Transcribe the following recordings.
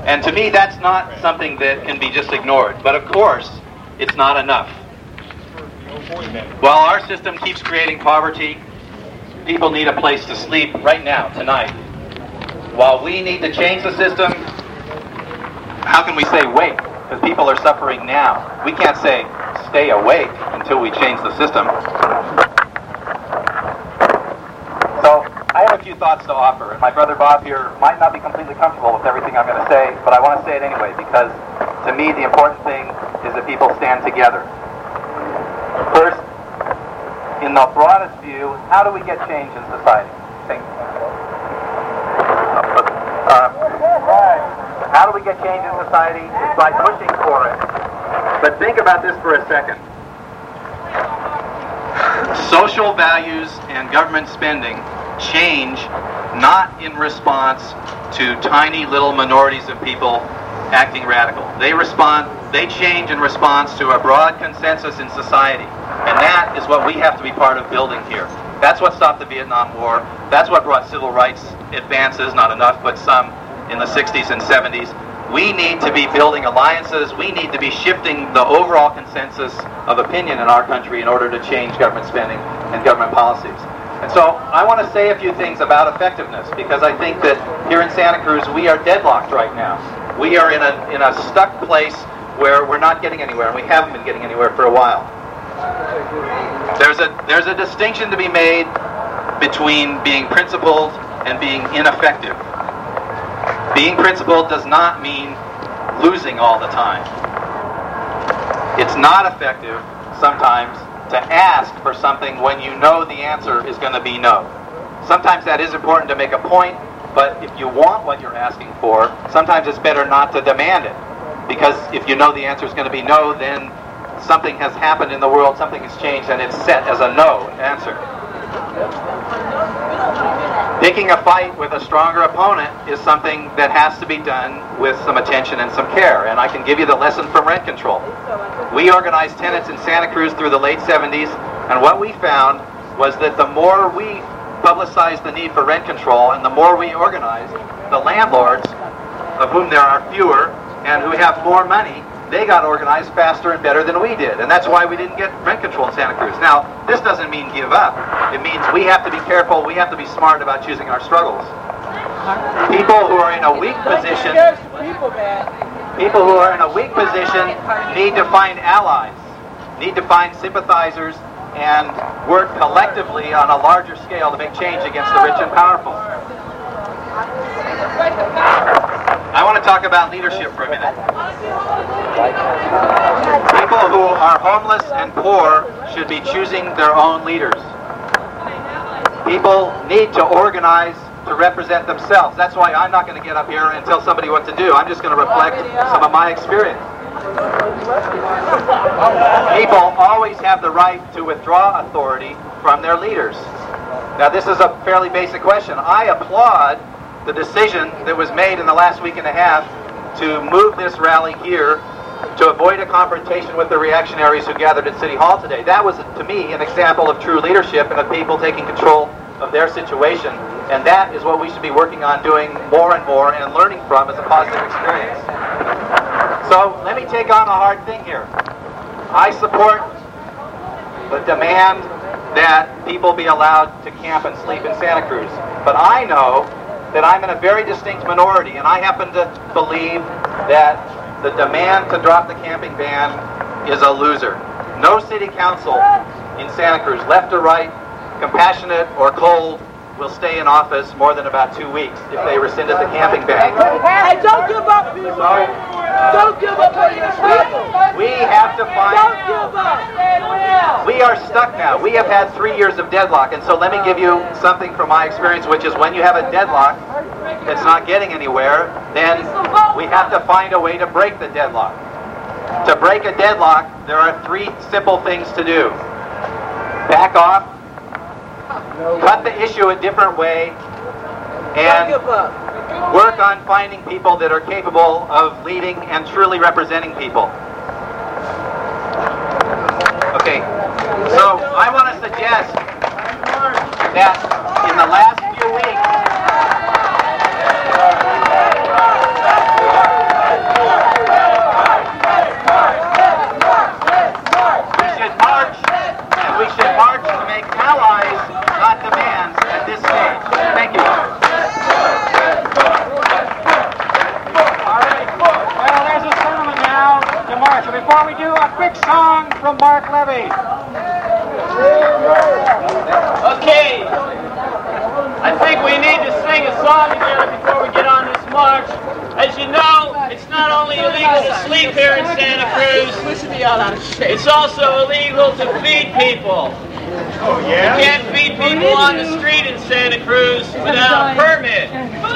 And to me, that's not something that can be just ignored. But of course, it's not enough. While our system keeps creating poverty, people need a place to sleep right now, tonight. While we need to change the system, how can we say wait? Because people are suffering now. We can't say stay awake until we change the system. So I have a few thoughts to offer, and my brother Bob here might not be completely comfortable with everything I'm going to say, but I want to say it anyway, because to me the important thing is that people stand together. First, in the broadest view, how do we get change in society? How do we get change in society? It's by pushing for it. But think about this for a second. Social values and government spending change not in response to tiny little minorities of people acting radical. They change in response to a broad consensus in society. And that is what we have to be part of building here. That's what stopped the Vietnam War. That's what brought civil rights advances, not enough, but some, in the 60s and 70s. We need to be building alliances. We need to be shifting the overall consensus of opinion in our country in order to change government spending and government policies. And so I want to say a few things about effectiveness, because I think that here in Santa Cruz we are deadlocked right now. We are in a stuck place where we're not getting anywhere, and we haven't been getting anywhere for a while. There's a distinction to be made between being principled and being ineffective. Being principled does not mean losing all the time. It's not effective sometimes to ask for something when you know the answer is going to be no. Sometimes that is important to make a point, but if you want what you're asking for, sometimes it's better not to demand it. Because if you know the answer is going to be no, then something has happened in the world, something has changed, and it's set as a no answer. Picking a fight with a stronger opponent is something that has to be done with some attention and some care. And I can give you the lesson from rent control. We organized tenants in Santa Cruz through the late 70s, and what we found was that the more we publicized the need for rent control and the more we organized, the landlords, of whom there are fewer and who have more money, they got organized faster and better than we did. And that's why we didn't get rent control in Santa Cruz. Now, this doesn't mean give up. It means we have to be careful, we have to be smart about choosing our struggles. People who are in a weak position, need to find allies, need to find sympathizers, and work collectively on a larger scale to make change against the rich and powerful. I want to talk about leadership for a minute. People who are homeless and poor should be choosing their own leaders. People need to organize to represent themselves. That's why I'm not going to get up here and tell somebody what to do. I'm just going to reflect some of my experience. People always have the right to withdraw authority from their leaders. Now, this is a fairly basic question. I applaud the decision that was made in the last week and a half to move this rally here to avoid a confrontation with the reactionaries who gathered at City Hall today. That was, to me, an example of true leadership and of people taking control of their situation. And that is what we should be working on doing more and more and learning from as a positive experience. So let me take on a hard thing here. I support the demand that people be allowed to camp and sleep in Santa Cruz. But I know that I'm in a very distinct minority, and I happen to believe that the demand to drop the camping ban is a loser. No city council in Santa Cruz, left or right, compassionate or cold, will stay in office more than about 2 weeks if they rescinded the camping ban. Hey, don't give up, people! Don't give up on your people! We have to find... Don't give up! We are stuck now. We have had 3 years of deadlock, and so let me give you something from my experience, which is when you have a deadlock that's not getting anywhere, then we have to find a way to break the deadlock. To break a deadlock, there are 3 simple things to do. Back off, cut the issue a different way, and work on finding people that are capable of leading and truly representing people. Okay, so I want to suggest that in the last few weeks, sing a song together before we get on this march. As you know, it's not only illegal to sleep here in Santa Cruz, it's also illegal to feed people. Oh, yeah? You can't feed people on the street in Santa Cruz without a permit.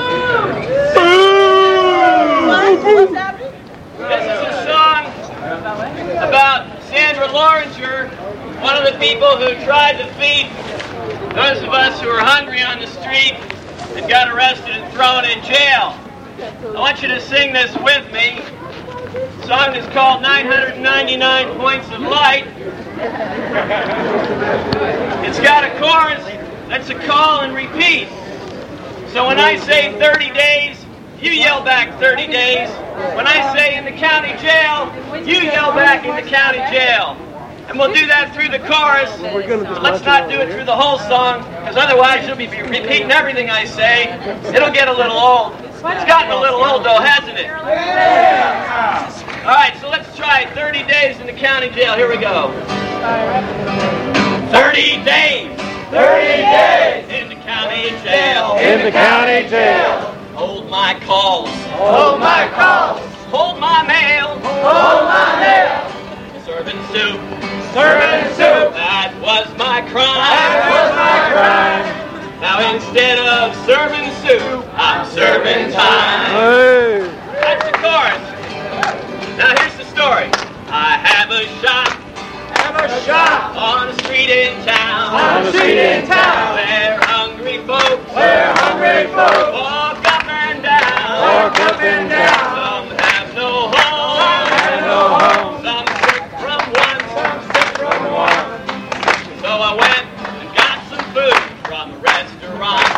This is a song about Sandra Loringer, one of the people who tried to feed those of us who are hungry on the street and got arrested and thrown in jail. I want you to sing this with me. The song is called 999 Points of Light. It's got a chorus that's a call and repeat. So when I say 30 days, you yell back 30 days. When I say in the county jail, you yell back in the county jail. And we'll do that through the chorus. But let's not do it through the whole song, because otherwise you'll be repeating everything I say. It'll get a little old. It's gotten a little old though, hasn't it? All right, so let's try it. 30 days in the county jail. Here we go. 30 days. 30 days in the county jail. in the county jail. Hold my calls. Hold my calls. Hold my mail. Hold my mail. Serving soup. Serving soup. That was my crime. That was my crime. Now instead of serving soup, I'm serving time. That's the chorus. Now here's the story. I have a shop. Have a shop On a street in town. on the street in town. Where hungry folks. Where hungry folks Walk up and down. walk up and down. Some have no home. And no home. Some sick from one. From one. So I went and got some food from a restaurant.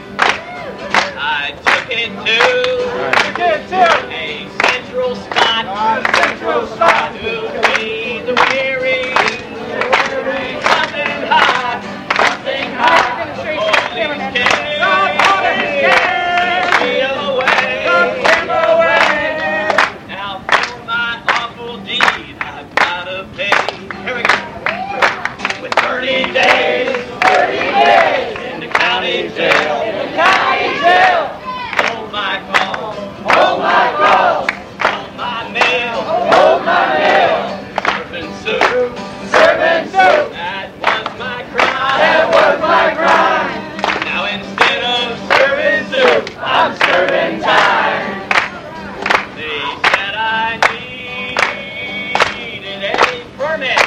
I took it to Get to a central spot central spot. to feed the weary. Something hot. Something hot. Police came. Police came. Me away. Him away. Now for my awful deed, I've gotta pay. Here we go. With 30 days 30 days in the county jail. in the county jail. Hold my calls. Hold my calls. Hold my mail. Hold my mail. Serving soup. Serving soup. That was my crime. That was my crime. Now instead of serving soup, I'm serving time. they said I needed a permit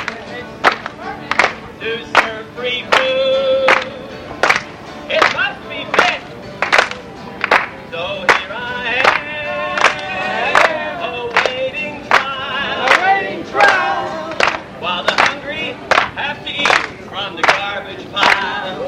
to serve free food. It must be fit. So here I am, awaiting trial. Awaiting trial. While the hungry have to eat from the garbage pile.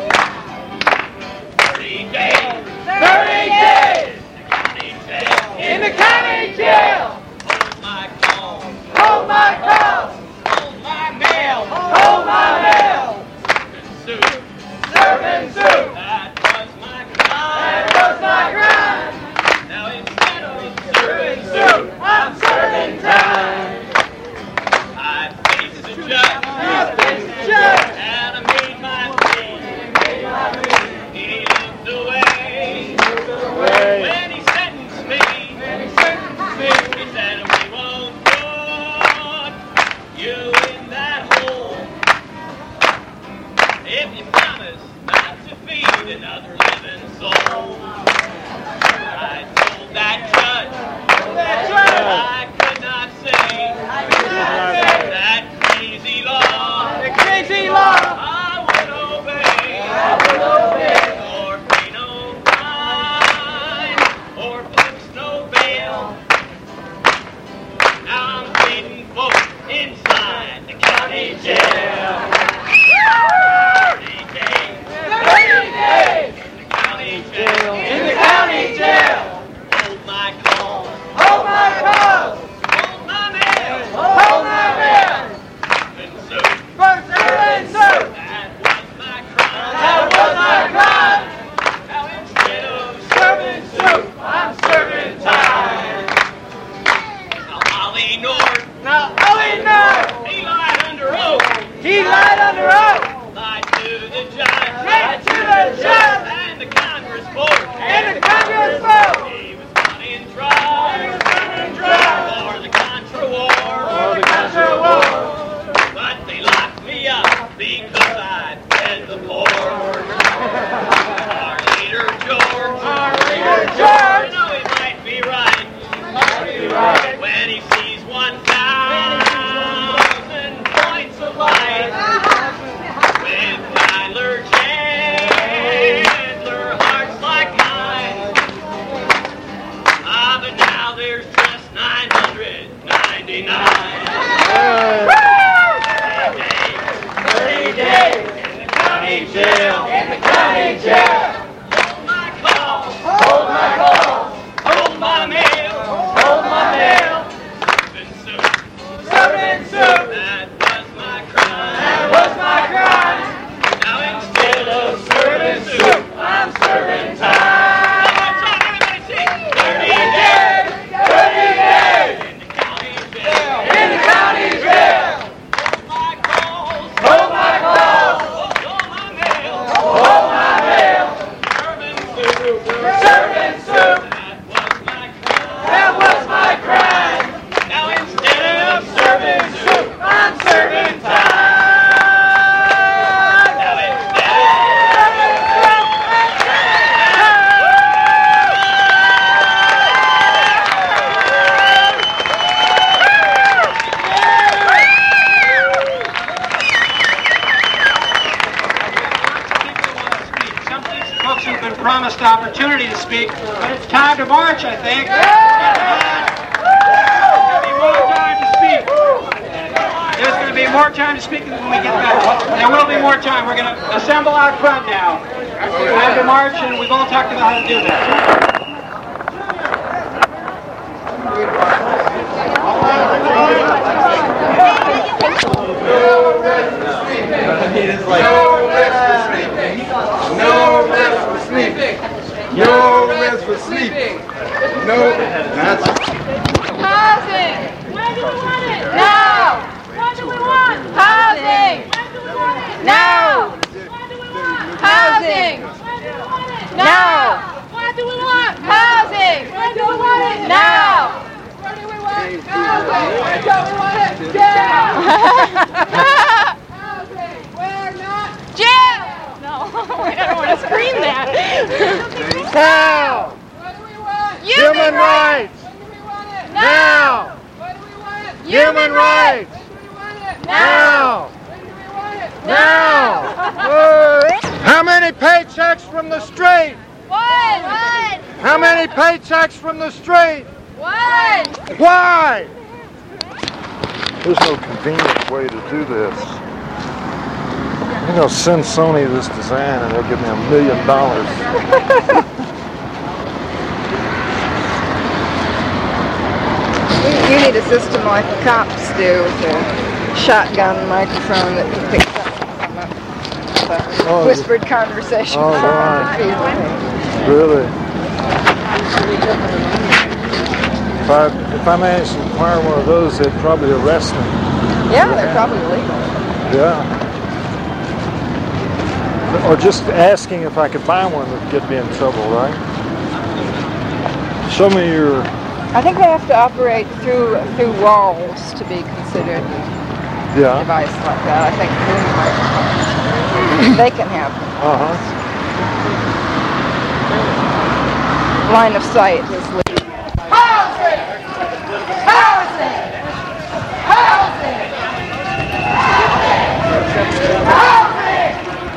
30 days 30 days county jail. in the county jail. Hold my calls. Hold my calls. Hold my mail. Hold my mail. Soup. Serving soup. That was my crime. That was my crime. Now instead of serving Serving soup. I'm serving time. I faced the judge I've been the judge. and I made my plea. He looked away when he sentenced me. He said we won't put you in that hole if you promise not to feed another living soul. I told that judge I could not say that crazy law. The crazy law. I would obey. Or pay no fine, or post no bail. Now I'm feeding folks inside the county jail. 30 days 30 days in the county jail. in the county jail. Hold my calls. Hold my calls. Hold my mail. Hold my mail. And soup. Serving soup. That was my crime. That was my crime. Now instead of Serving soup. I'm serving time. now Ollie North, Now, Ollie North. he lied under oath. He lied under oath. Lied to the judge. Lied to the judge. And the Congress board. folks who've been promised opportunity to speak, but it's time to march, I think. There's going to be more time to speak when we get back. There will be more time. We're going to assemble out front now. Time to march, and we've all talked about how to do that. No rest for sleeping. No rest for sleeping. No. That's Housing. When do we want it? Now. When do we want housing? When do we want it? Now. When do we want housing? When do we want it? Now. When do we want housing? When do we want it? Now. Where do we want housing? When do we want it? Now. Housing. We're not jail. No, I don't want to scream that. now. What do we want? Human rights. When do we want it? Now. When do we want it? Human rights. When do we want it? Now. When do we want it? Now. How many paychecks from the street? One. How many paychecks from the street? One. Why? There's no convenient way to do this. I'm going to send Sony this design and they'll give me $1 million. You need a system like the cops do with a shotgun microphone that picks up whispered conversation. Oh, right. Really? If I managed to acquire one of those, they'd probably arrest me. Yeah, they're probably legal. Yeah. Or just asking if I could buy one would get me in trouble, right? Show me your... I think they have to operate through walls to be considered a device like that. I think they can have line of sight is legal. Housing! Housing! Housing! Housing!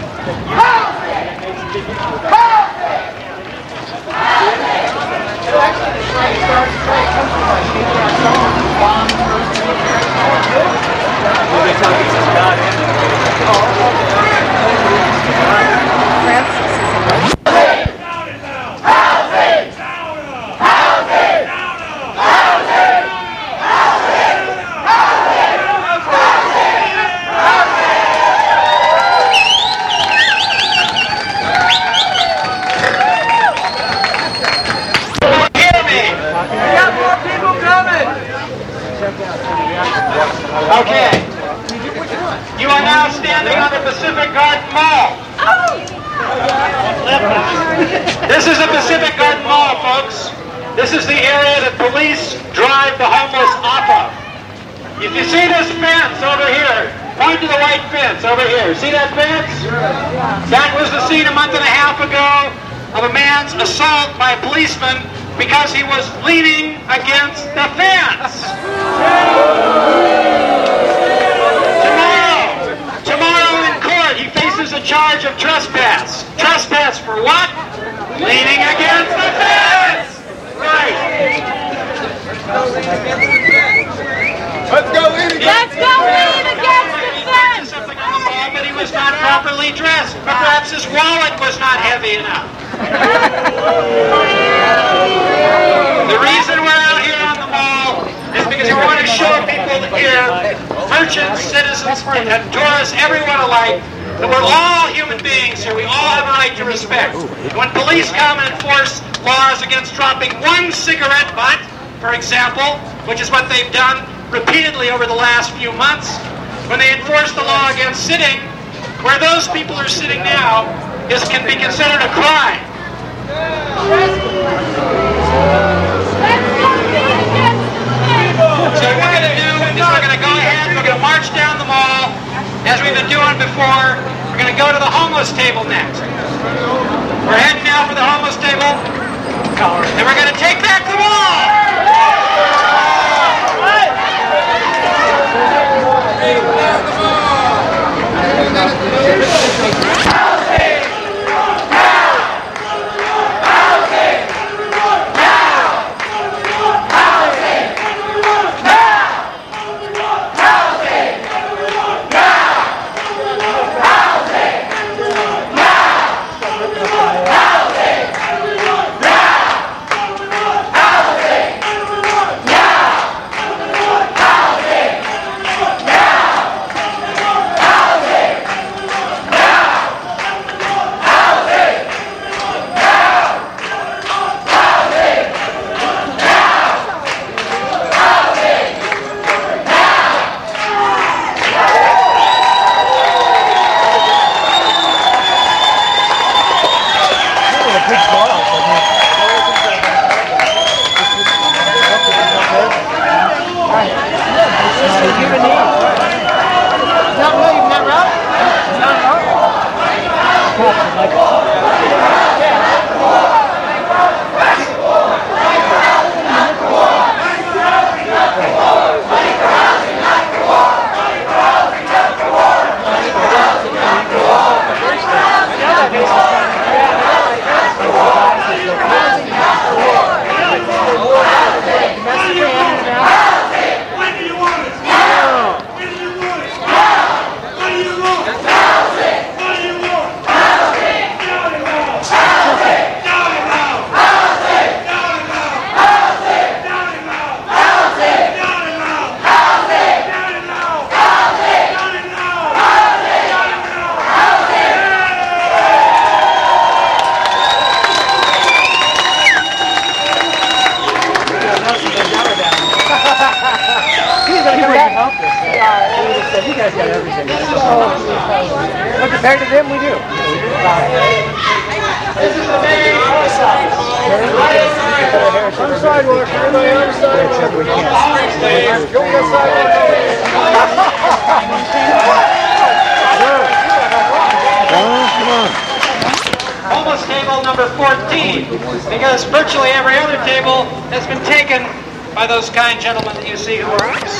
Okay. You are now standing on the Pacific Garden Mall. This is the Pacific Garden Mall, folks. This is the area that police drive the homeless off of. If you see this fence over here, point to the white fence over here. See that fence? That was the scene a month and a half ago of a man's assault by a policeman because he was leaning against the fence. Tomorrow in court, he faces a charge of trespass. Trespass for what? Leaning against the fence. Right. Let's go lean Let's go lean against the fence. Something on the wall, but he was not properly dressed. Perhaps his wallet was not heavy enough. The reason we're out here on the mall is because we want to show people here, merchants, citizens, and tourists, everyone alike, that we're all human beings here. We all have a right to respect. When police come and enforce laws against dropping one cigarette butt, for example, which is what they've done repeatedly over the last few months, when they enforce the law against sitting, where those people are sitting now, can be considered a crime. So what we're going to do is we're going to go ahead, we're going to march down the mall, as we've been doing before. We're going to go to the homeless table next. We're heading now for the homeless table, and we're going to take back the mall! Compared to them, we do. This is the main post office. On the sidewalk, everybody on the sidewalk. We can't. Go on the sidewalk. Come on. Almost table number 14, because virtually every other table has been taken by those kind gentlemen that you see who are us.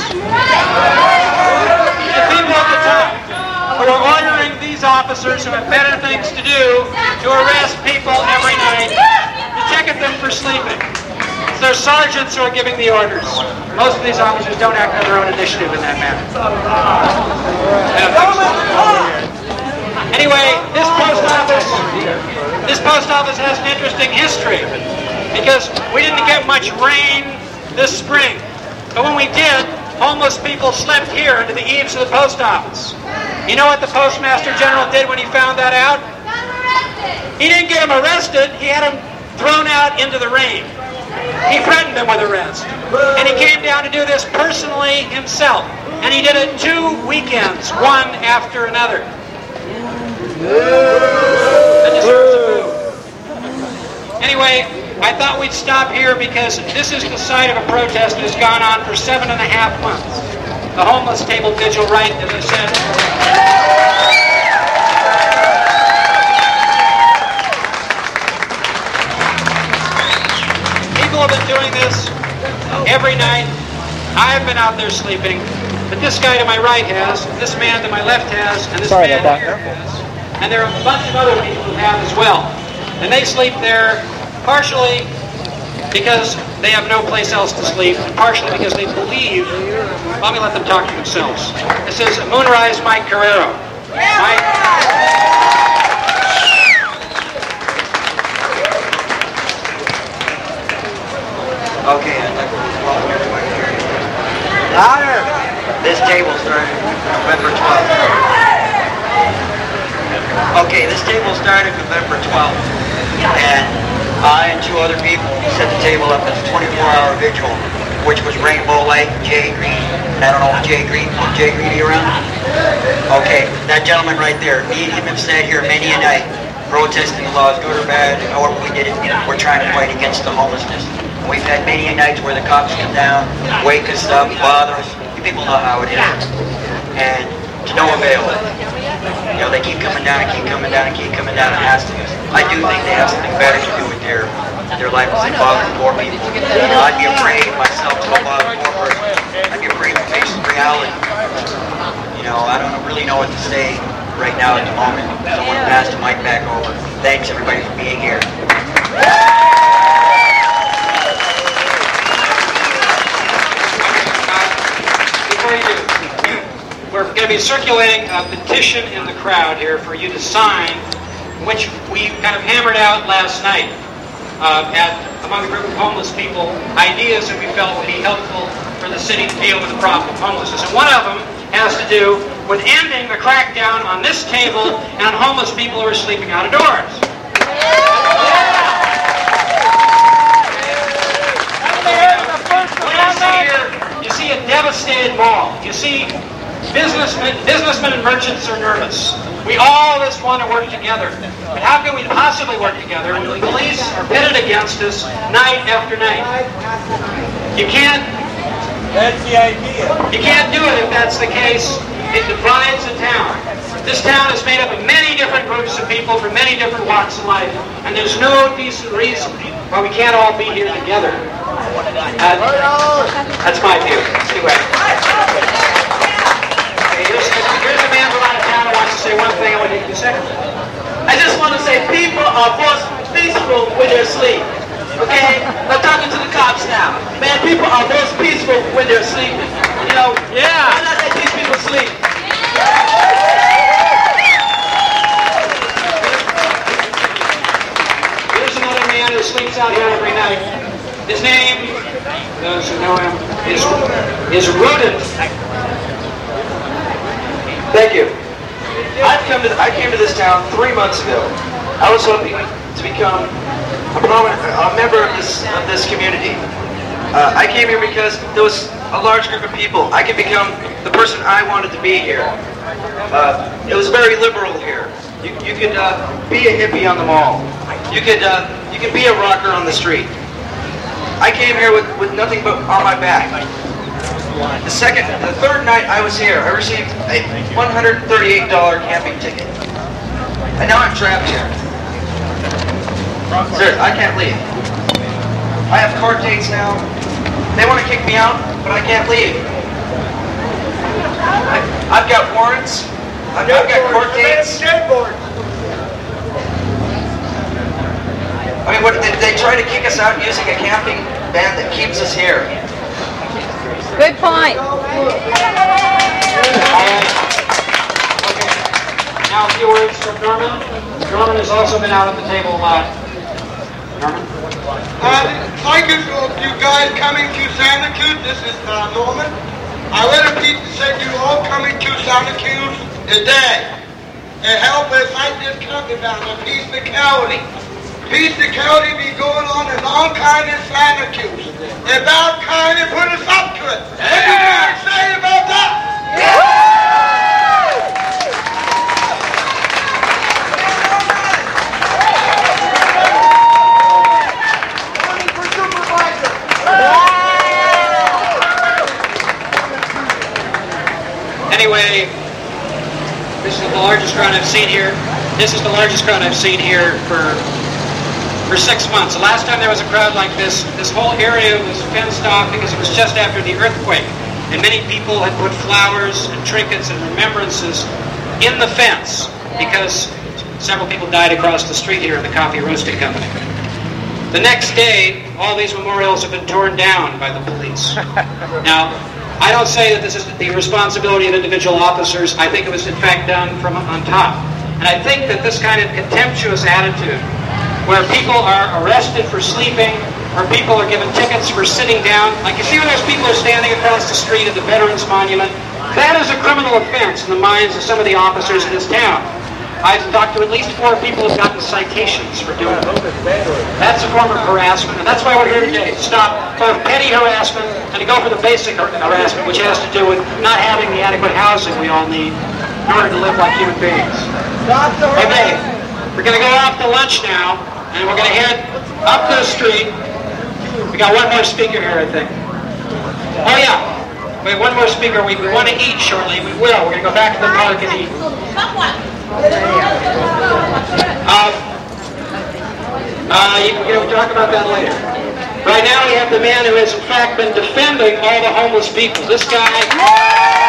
The people at the top who are ordering these officers who have better things to do to arrest people every night, to ticket them for sleeping. It's their sergeants who are giving the orders. Most of these officers don't act on their own initiative in that matter. Anyway, this post office has an interesting history because we didn't get much rain this spring. But when we did, homeless people slept here under the eaves of the post office. You know what the Postmaster General did when he found that out? He didn't get them arrested, he had them thrown out into the rain. He threatened them with arrest. And he came down to do this personally himself. And he did it 2 weekends, one after another. That deserves a boo. Anyway, I thought we'd stop here because this is the site of a protest that has gone on for 7.5 months. The homeless table vigil, right, as I said. People have been doing this every night. I've been out there sleeping, but this guy to my right has, and this man to my left has, and this man here has. And there are a bunch of other people who have as well. And they sleep there partially because they have no place else to sleep, and partially because they believe. Let me let them talk to themselves. This is Moonrise Mike Carrero. Mike. Okay, I'd like to welcome everybody here. Louder! This table started November 12th. Okay, this table started November 12th, and I and 2 other people set the table up as a 24-hour vigil, which was Rainbow Light and Jay Green. And I don't know if Jay Green be around? Okay, that gentleman right there, me and him have sat here many a night, protesting the laws, good or bad, however we did it, we're trying to fight against the homelessness. And we've had many a nights where the cops come down, wake us up, bother us. You people know how it is. And to no avail. You know, they keep coming down and keep coming down and keep coming down and asking us. I do think they have something better to do with their life as they bother poor people. You know, I'd be afraid myself to go bother a poor person. I'd be afraid to face reality. You know, I don't really know what to say right now at the moment. So I want to pass the mic back over. Thanks everybody for being here. Before you do, we're going to be circulating a petition in the crowd here for you to sign, which we kind of hammered out last night among a group of homeless people, ideas that we felt would be helpful for the city to deal with the problem of homelessness. And one of them has to do with ending the crackdown on this table and on homeless people who are sleeping out of doors. You see a devastated mall. You see businessmen and merchants are nervous. We all just want to work together. But how can we possibly work together when the police are pitted against us night after night? You can't. That's the idea. You can't do it if that's the case. It divides the town. This town is made up of many different groups of people from many different walks of life, and there's no decent reason why we can't all be here together. That's my view. Anyway. Here's a man from out of town who wants to say one thing. I want to take 2 seconds. I just want to say people are most peaceful when they're asleep. Okay? I'm talking to the cops now. Man, people are most peaceful when they're sleeping. You know? Yeah. Why not let these people sleep? Here's another man who sleeps out here every night. His name, those who know him, is Rudin. Thank you. I came to this town 3 months ago. I was hoping to become a member of this community. I came here because there was a large group of people. I could become the person I wanted to be here. It was very liberal here. You could be a hippie on the mall. You could be a rocker on the street. I came here with nothing but on my back. The third night I was here, I received a $138 camping ticket. And now I'm trapped here. Sir, I can't leave. I have court dates now. They want to kick me out, but I can't leave. I've got warrants. I've got court dates. I mean, what, they try to kick us out using a camping ban that keeps us here. Good point. All right. Okay. Now a few words from Norman. Norman has also been out at the table a lot. Norman? Thank you for you guys coming to Santa Cruz. This is Norman. I let people say you all coming to Santa Cruz today and help us fight this country down, the peace and equality. Peace and equality be going on in all kinds of Santa Cruz. About kind of put us up to it. What do you guys say about that? Anyway, this is the largest crowd I've seen here. This is the largest crowd I've seen here for 6 months. The last time there was a crowd like this whole area was fenced off because it was just after the earthquake. And many people had put flowers and trinkets and remembrances in the fence because several people died across the street here in the coffee roasting company. The next day, all these memorials have been torn down by the police. Now, I don't say that this is the responsibility of individual officers. I think it was in fact done from on top. And I think that this kind of contemptuous attitude, where people are arrested for sleeping, or people are given tickets for sitting down, like you see where those people are standing across the street at the Veterans Monument, that is a criminal offense in the minds of some of the officers in this town. I've talked to at least 4 people who've gotten citations for doing it. That's a form of harassment, and that's why we're here today, to stop both petty harassment and to go for the basic harassment, which has to do with not having the adequate housing we all need in order to live like human beings. Okay, we're going to go off to lunch now, and we're going to head up the street. We got one more speaker here, I think. Oh yeah, we have one more speaker. We want to eat shortly. We will. We're going to go back to the park and eat. We'll talk about that later. Right now we have the man who has in fact been defending all the homeless people. This guy...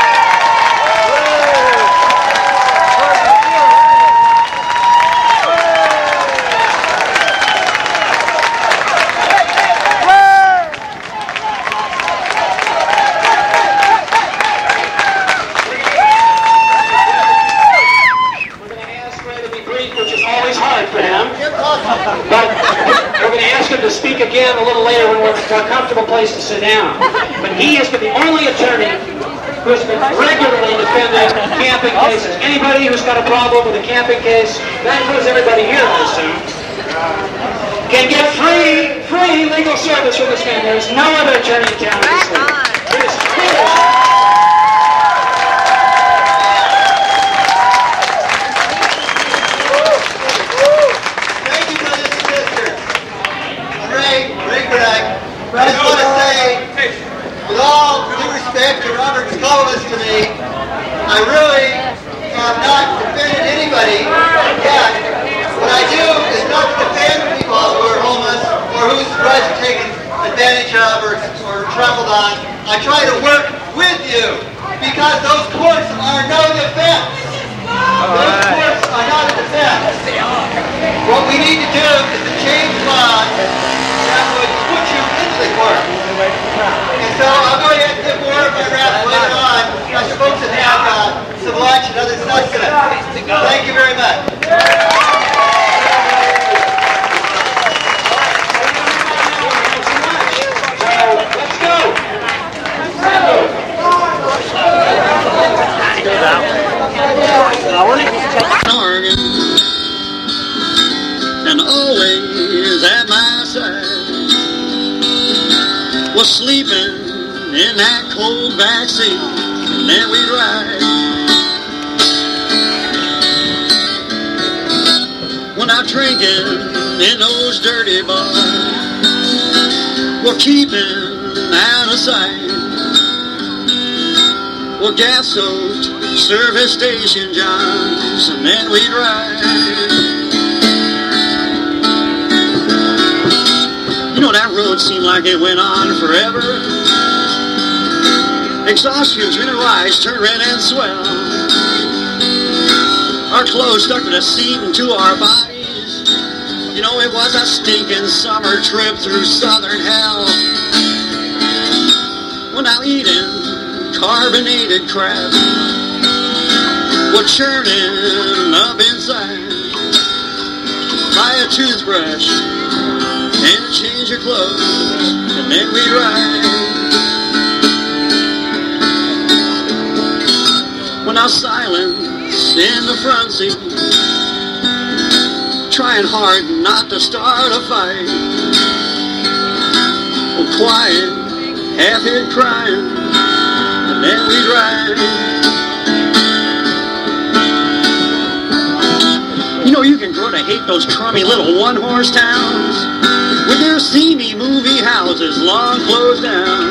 But we're going to ask him to speak again a little later when we're in a more comfortable place to sit down. But he has been the only attorney who has been regularly defending camping cases. Anybody who's got a problem with a camping case, that includes everybody here, I assume, can get free legal service from this man. There's no other attorney in town in this league. It is foolish. I just want to say, with all due respect to Robert Scolas to me, I really have not defended anybody yet. What I do is not defend people who are homeless or whose rights are taken advantage of or trampled on. I try to work with you because those courts are no defense. Those courts are not a defense. What we need to do is to change laws that would put you into the court. And so I'll go ahead and give more of my rap later on. Got your folks that have some lunch and other sustenance. Thank you very much. Let's go. And always at my side was sleeping in that cold back seat, and then we'd ride out drinking in those dirty bars. We're keeping out of sight. We're gas-soaked service station johns, and then we'd ride. You know, that road seemed like it went on forever. Exhaust fumes in our eyes turned red and swell. Our clothes stuck to the seat and to our bodies. You know, it was a stinking summer trip through southern hell. We're now eating carbonated crap. We're churning up inside. Buy a toothbrush and change your clothes, and then we'd ride. We're now silent in the front seat, trying hard not to start a fight. We're quiet, half-hid crying, and then we'd ride. You know, you can grow to hate those crummy little one-horse towns with their seamy movie houses long closed down.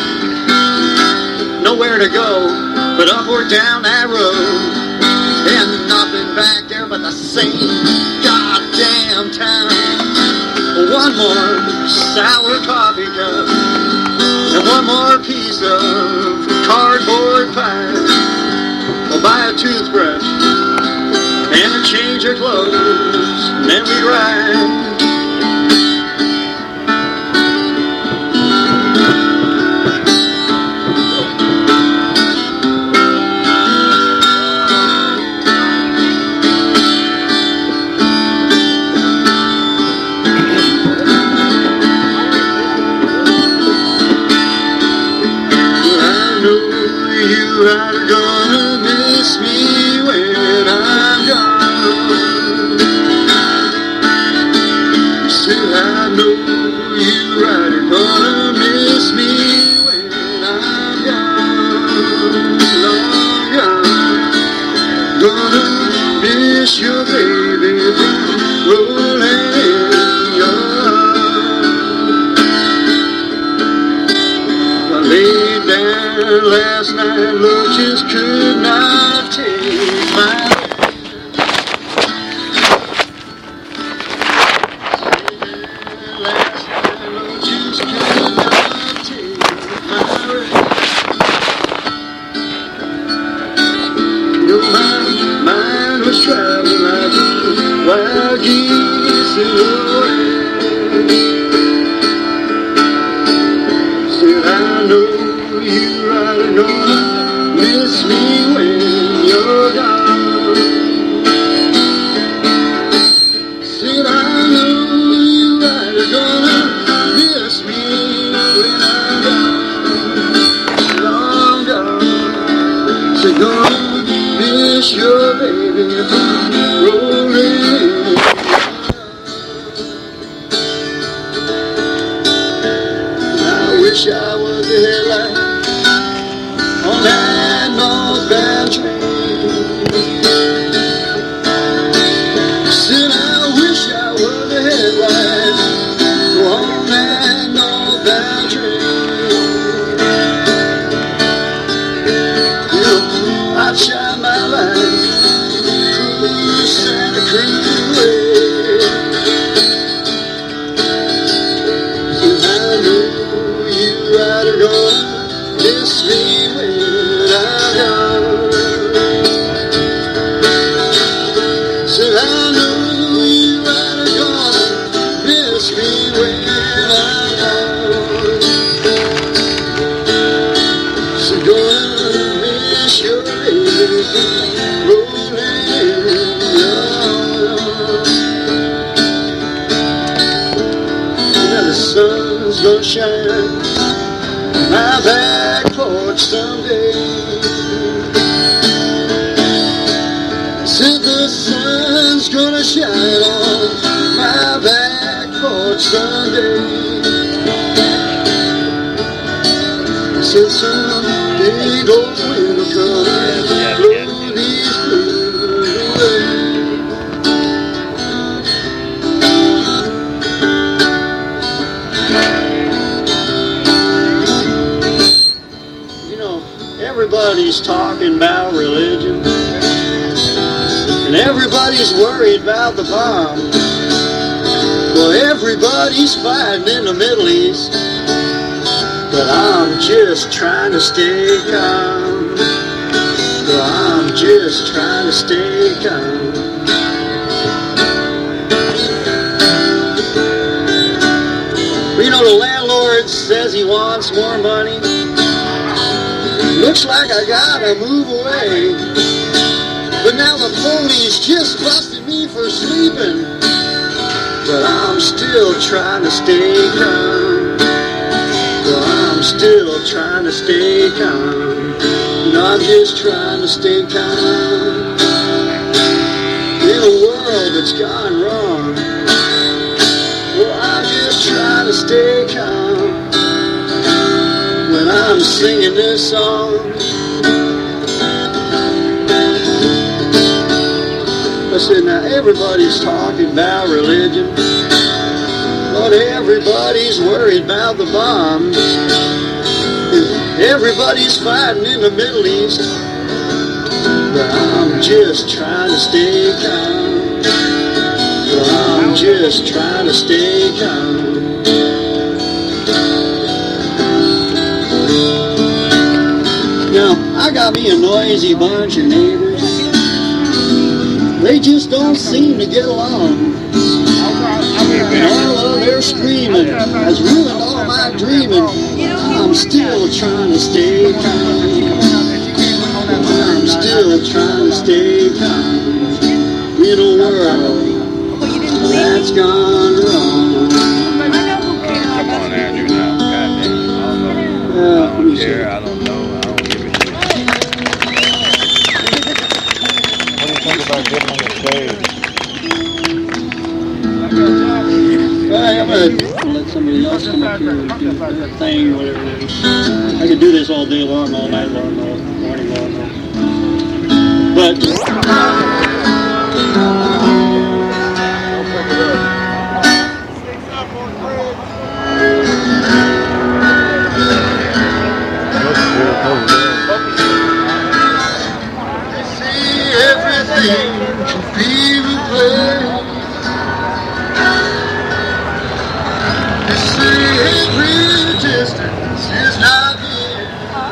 Nowhere to go but up or down that road. And nothing back there but the same goddamn town. One more sour coffee cup and one more piece of cardboard pie. We'll buy a toothbrush and change your clothes, and then we ride. You are gonna miss me when I'm gone. Still I know you are gonna miss me when I'm gone. Long gone. Gonna miss your baby rolling in your arms. I laid down last night, Lord, just could not take my last night, Lord, just could not take my no, my mind was traveling like wild geese in the wind. Still I know you are gonna miss me when you're gone. Said I know you are gonna miss me when I'm gone. Long gone. Said gonna miss your baby rolling. I wish I was the headlight on that northbound train. Said I wish I were the headlights on that northbound train. You know, I'd shine my light, cruise Santa Cruz way. Said I know you are gonna miss me when I'm gone. Said I know you are gonna miss me when I'm gone. Said gonna miss your baby rolling in your arms. Now the sun's gonna shine my back porch someday. Said the sun's gonna shine on my back porch someday. Said someday those wind will come and blow these blues away. everybody's talking about religion, and everybody's worried about the bomb. Well, everybody's fighting in the Middle East, but I'm just trying to stay calm. Well, I'm just trying to stay calm. You know, the landlord says he wants more money. Looks like I gotta move away. But now the police just busted me for sleeping. But I'm still trying to stay calm. Well, I'm still trying to stay calm. And I'm just trying to stay calm. In a world that's gone wrong, well, I'm just trying to stay calm when I'm singing this song. I said, now everybody's talking about religion, but everybody's worried about the bomb. Everybody's fighting in the Middle East, but I'm just trying to stay calm. Well, I'm just trying to stay calm. Now, I got me a noisy bunch of neighbors. They just don't seem to get along. And all of their screaming has ruined all my dreaming. I'm still trying to stay calm. I'm still trying to stay calm in a world that's gone wrong. Come on, Andrew, now. Goddamn. I don't care. I don't know. I don't give a shit. What do you think about getting on the stage? I'm going to let somebody else come up here and do their thing or whatever it is. I could do this all day long, all night long, all morning long. But... everything can be replaced. You see, every distance is not here.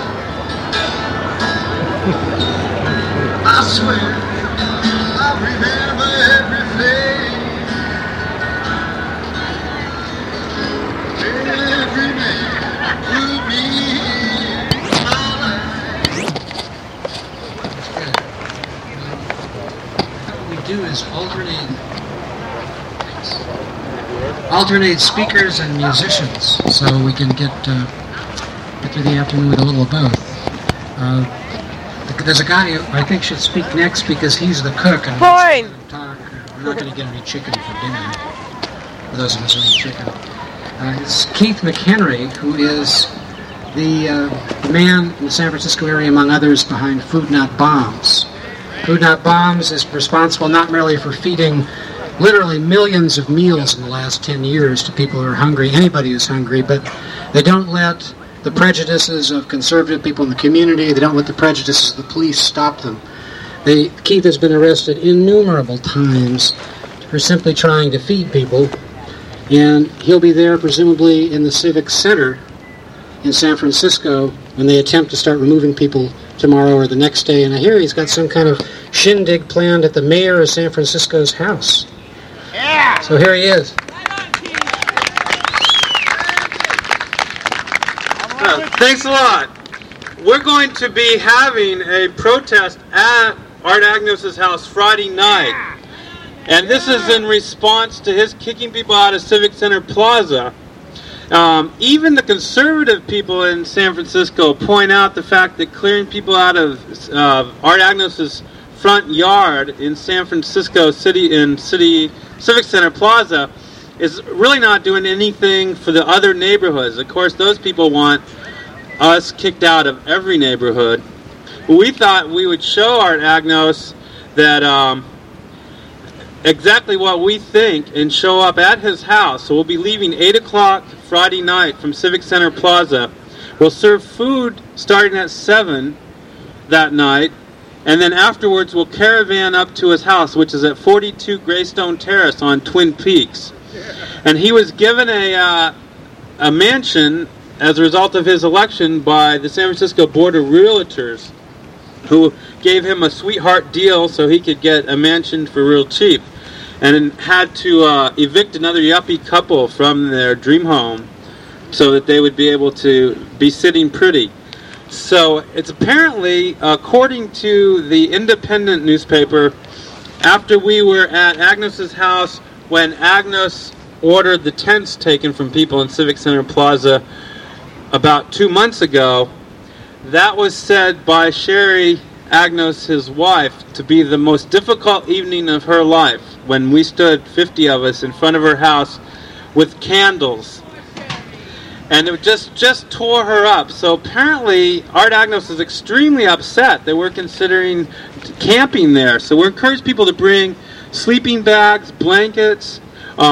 I swear, I remember every face. Every man put me in my life. Do is alternate speakers and musicians, so we can get through the afternoon with a little of both. There's a guy who I think should speak next because he's the cook, and we're not going to get any chicken for dinner. For those of us who eat chicken, it's Keith McHenry, who is the man in the San Francisco area, among others, behind Food Not Bombs. Food Not Bombs is responsible not merely for feeding literally millions of meals in the last 10 years to people who are hungry, anybody who's hungry, but they don't let the prejudices of conservative people in the community, they don't let the prejudices of the police stop them. Keith has been arrested innumerable times for simply trying to feed people, and he'll be there presumably in the Civic Center in San Francisco when they attempt to start removing people tomorrow or the next day. And I hear he's got some kind of shindig planned at the mayor of San Francisco's house. Yeah. So here he is. Thanks a lot. We're going to be having a protest at Art Agnos' house Friday night. And this is in response to his kicking people out of Civic Center Plaza. Even the conservative people in San Francisco point out the fact that clearing people out of Art Agnos' front yard in San Francisco Civic Center Plaza is really not doing anything for the other neighborhoods. Of course, those people want us kicked out of every neighborhood. We thought we would show Art Agnos that exactly what we think and show up at his house. So we'll be leaving 8 o'clock Friday night from Civic Center Plaza. We'll serve food starting at 7, that night, and then afterwards we'll caravan up to his house, which is at 42 Greystone Terrace on Twin Peaks. And he was given a mansion as a result of his election by the San Francisco Board of Realtors, who gave him a sweetheart deal so he could get a mansion for real cheap, and had to evict another yuppie couple from their dream home so that they would be able to be sitting pretty. So it's apparently, according to the Independent newspaper, after we were at Agnos's house when Agnos ordered the tents taken from people in Civic Center Plaza about 2 months ago, that was said by Sherry Agnos, his wife, to be the most difficult evening of her life, when we stood 50 of us in front of her house with candles. And it just tore her up. So apparently Art Agnos is extremely upset that we're considering camping there. So we encourage people to bring sleeping bags, blankets,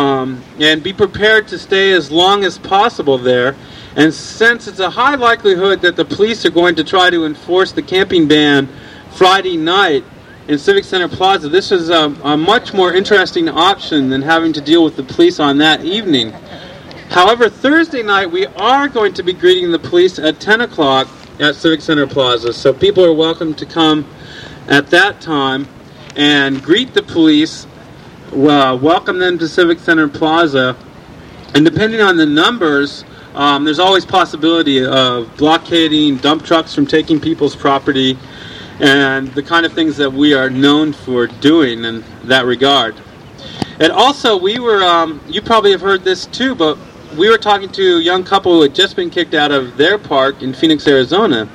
and be prepared to stay as long as possible there. And since it's a high likelihood that the police are going to try to enforce the camping ban Friday night in Civic Center Plaza, this is a much more interesting option than having to deal with the police on that evening. However, Thursday night we are going to be greeting the police at 10 o'clock at Civic Center Plaza, so people are welcome to come at that time and greet the police, welcome them to Civic Center Plaza, and depending on the numbers, there's always possibility of blockading dump trucks from taking people's property and the kind of things that we are known for doing in that regard. And also, we were, you probably have heard this too, but we were talking to a young couple who had just been kicked out of their park in Phoenix, Arizona.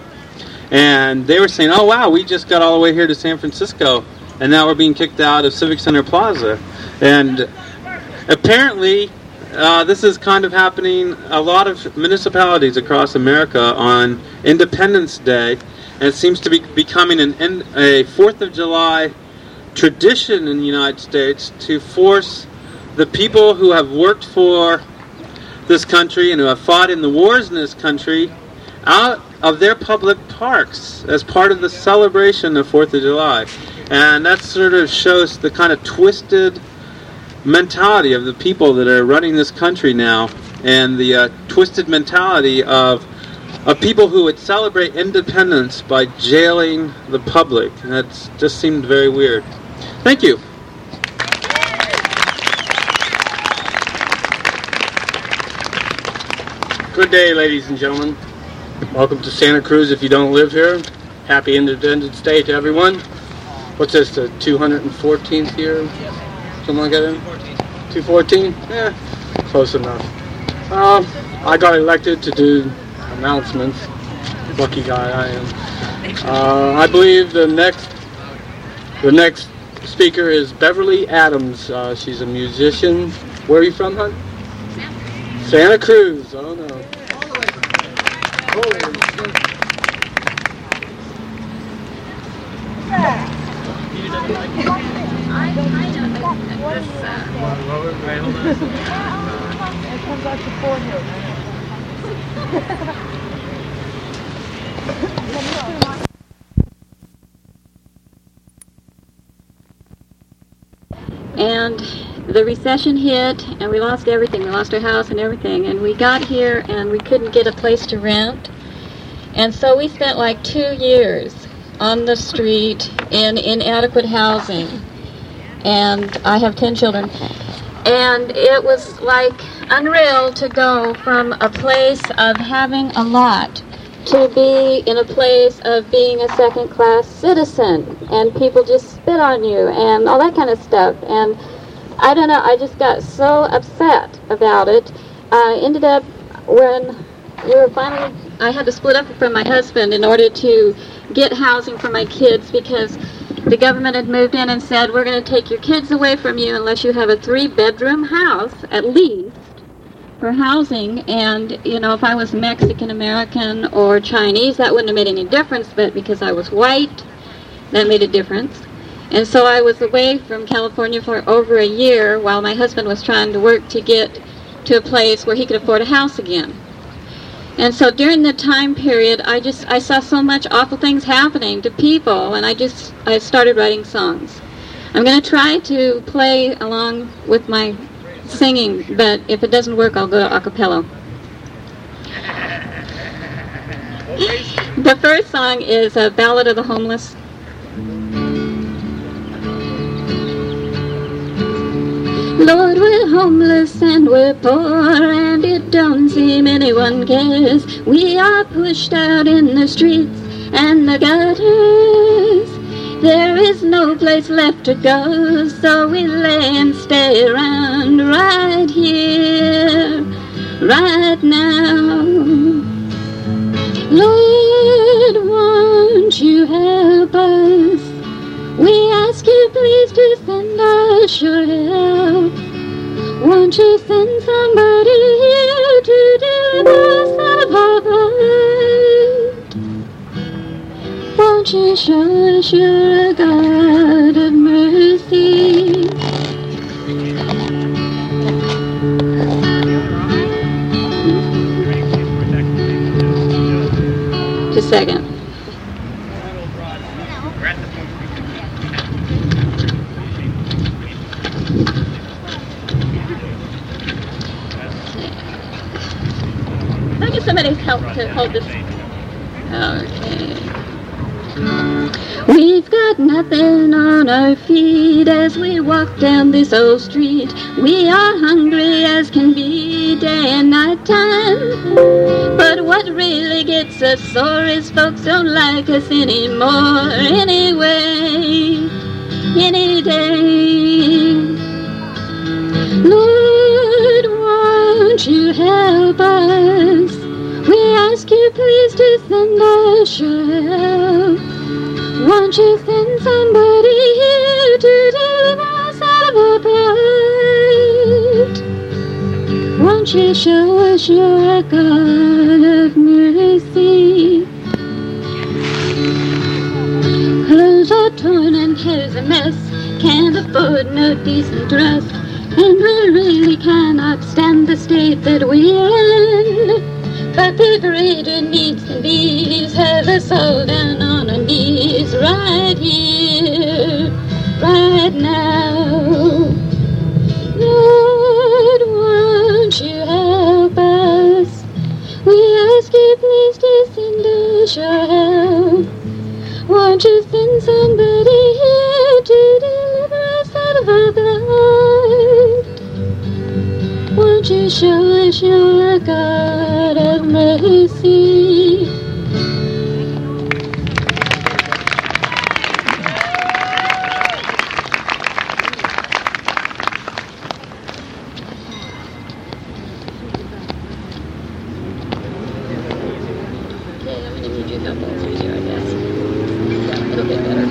And they were saying, oh wow, we just got all the way here to San Francisco, and now we're being kicked out of Civic Center Plaza. And apparently, this is kind of happening a lot of municipalities across America on Independence Day, and it seems to be becoming a 4th of July tradition in the United States to force the people who have worked for this country and who have fought in the wars in this country out of their public parks as part of the celebration of 4th of July. And that sort of shows the kind of twisted mentality of the people that are running this country now, and the twisted mentality of people who would celebrate independence by jailing the public. And that just seemed very weird. Thank you. Good day, ladies and gentlemen. Welcome to Santa Cruz if you don't live here. Happy Independence Day to everyone. What's this, the 214th year? Something like that? 214? Yeah, close enough. I got elected to do announcements. Lucky guy I am. I believe the next speaker is Beverly Adams. She's a musician. Where are you from, hon? Santa Cruz. Oh no. And the recession hit, and we lost everything. We lost our house and everything. And we got here, and we couldn't get a place to rent. And so we spent like 2 years on the street in inadequate housing. And I have 10 children. And it was like unreal to go from a place of having a lot to be in a place of being a second-class citizen, and people just spit on you and all that kind of stuff. And I don't know, I just got so upset about it. I ended up, when we were finally, I had to split up from my husband in order to get housing for my kids, because the government had moved in and said, we're going to take your kids away from you unless you have a 3-bedroom house, at least, for housing. And, you know, if I was Mexican American or Chinese, that wouldn't have made any difference, but because I was white, that made a difference. And so I was away from California for over a year while my husband was trying to work to get to a place where he could afford a house again. And so during the time period, I saw so much awful things happening to people, and I started writing songs. I'm going to try to play along with my singing, but if it doesn't work, I'll go a cappella. The first song is a Ballad of the Homeless. Lord, we're homeless and we're poor, and it don't seem anyone cares. We are pushed out in the streets and the gutters. There is no place left to go, so we lay and stay around right here, right now. Lord, won't you help us? We ask you please to send us your help. Won't you send somebody here to deliver us out of our plight? Won't you show us you're a God of mercy? Just a second. Can I get somebody's help to hold this? Okay. We've got nothing on our feet as we walk down this old street. We are hungry as can be day and night time. But what really gets us sore is folks don't like us anymore. Anyway, any day. Lord, won't you help us? We ask you please to send us your help. Won't you send somebody here to deliver us out of our plight? Won't you show us you're a God of mercy? Clothes are torn and hair's a mess. Can't afford no decent dress, and we really cannot stand the state that we're in. But the greater needs than these have us all down on our knees right here, right now. Lord, won't you help us? We ask you please to send us your help. Won't you send somebody here to deliver us out of our plight? Won't you show us you're a God of mercy? Okay, I'm going to need your help over here, I guess. It'll get better.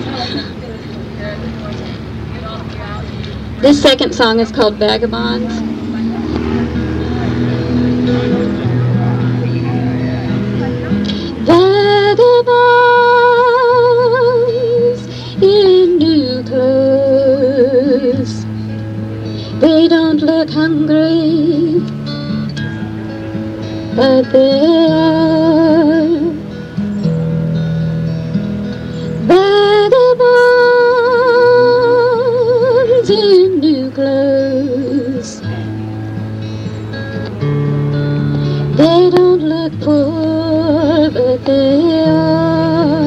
This second song is called Vagabonds. Vagabonds in new clothes, they don't look hungry, but they are. Vagabonds in new clothes, they don't look poor, but they are.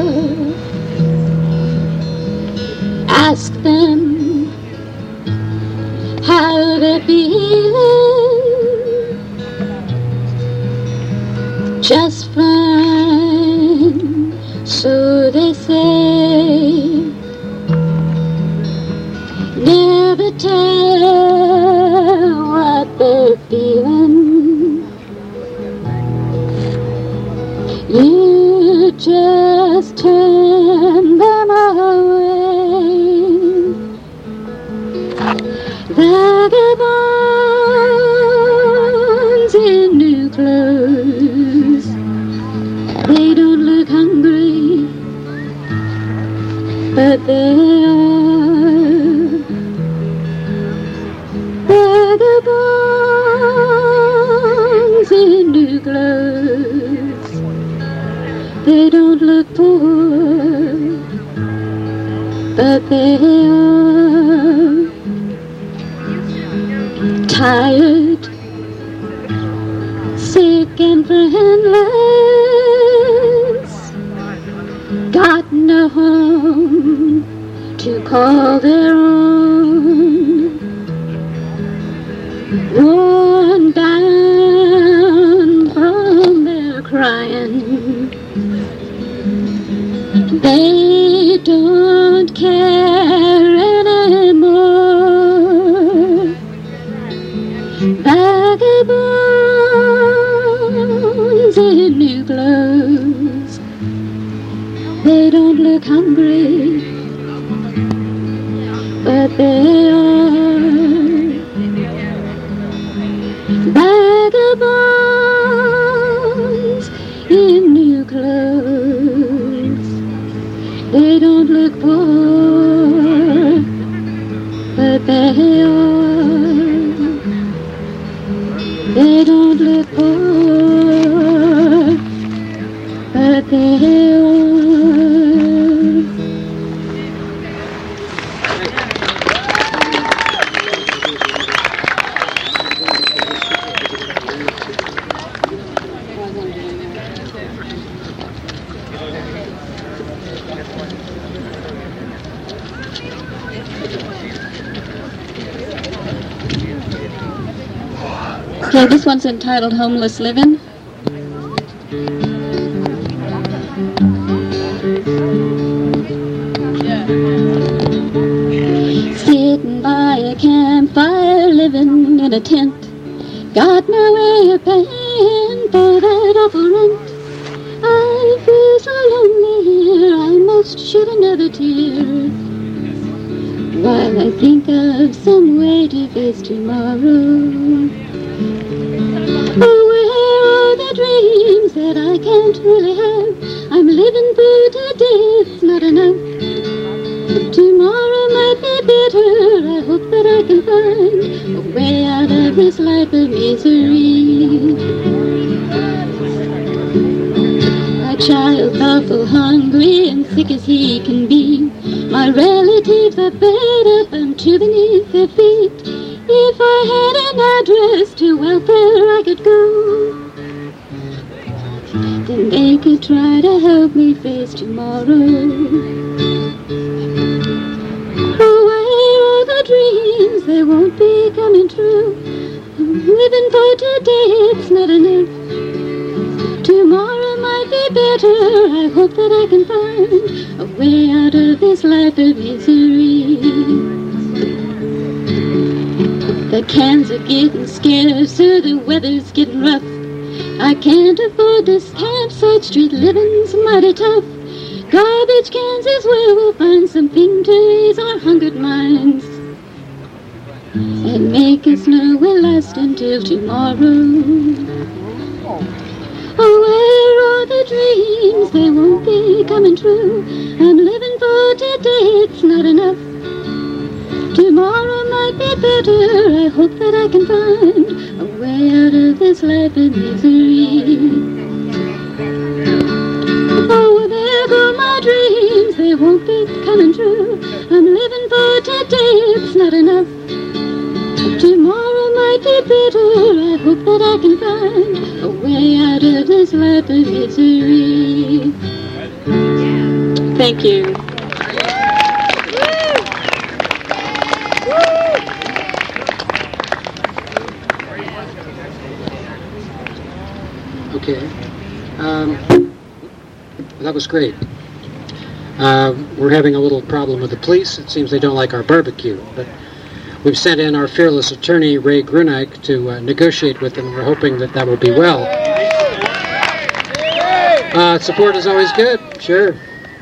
Ask them how they're feeling. Just fine, so they say. Never tell what they're feeling. You just turn them away. Vagabonds in new clothes, they don't look hungry, but they are. Vagabonds in new clothes, They don't look poor, but they are tired, sick and friendless, got no home to call their own, worn down from their crying. They don't care anymore. Vagabonds in new clothes. They don't look hungry, but they are vagabonds in new clothes. They don't look poor, but they are. They don't look poor, but they are. Okay, this one's entitled Homeless Living. Sitting by a campfire, living in a tent. Got no way of paying for that awful rent. I feel so lonely here, I must shed another tear, while I think of some way to face tomorrow. Oh, where are the dreams that I can't really have? I'm living for today, it's not enough. Tomorrow might be better, I hope that I can find a way out of this life of misery. My child's awful hungry and sick as he can be. My relatives are fed up, I'm too beneath their feet. If I had an address to welfare I could go, then they could try to help me face tomorrow. Oh, where are the dreams? They won't be coming true. I'm living for today, it's not enough. Tomorrow might be better, I hope that I can find a way out of this life of misery. The cans are getting scarcer, the weather's getting rough. I can't afford this campsite, street living's mighty tough. Garbage cans is where we'll find something to ease our hungered minds and make us know we'll last until tomorrow. Oh, where are the dreams? They won't be coming true. I'm living for today, it's not enough. Tomorrow might be better, I hope that I can find a way out of this life of misery. Oh, there go my dreams, they won't be coming true. I'm living for today, it's not enough. Tomorrow might be better, I hope that I can find a way out of this life of misery. Thank you. Okay. That was great. We're having a little problem with the police. It seems they don't like our barbecue, but we've sent in our fearless attorney, Ray Grunike, to negotiate with them. We're hoping that that will be well. Support is always good, sure.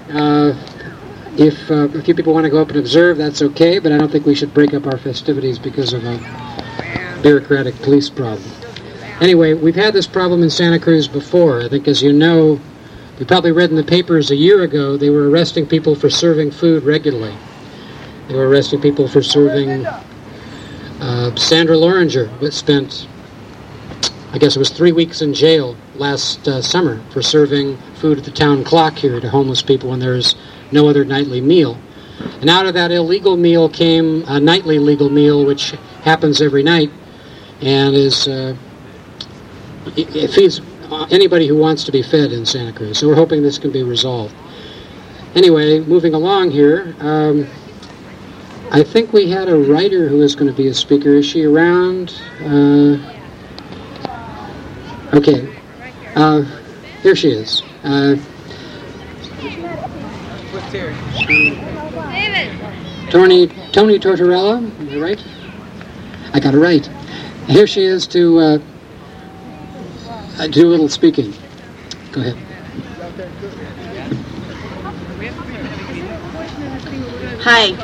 If a few people want to go up and observe, that's okay, but I don't think we should break up our festivities because of a bureaucratic police problem. Anyway, we've had this problem in Santa Cruz before. I think, as you know, you probably read in the papers a year ago, they were arresting people for serving food regularly. They were arresting people for serving. Sandra Loringer spent I guess it was 3 weeks in jail last summer for serving food at the town clock here to homeless people when there's no other nightly meal. And out of that illegal meal came a nightly legal meal, which happens every night, and it feeds anybody who wants to be fed in Santa Cruz. So we're hoping this can be resolved. Anyway, moving along here, I think we had a writer who is going to be a speaker. Is she around? Okay. Here she is. Tony Tortorella, am I right? I got it right. Here she is to do a little speaking. Go ahead. Hi.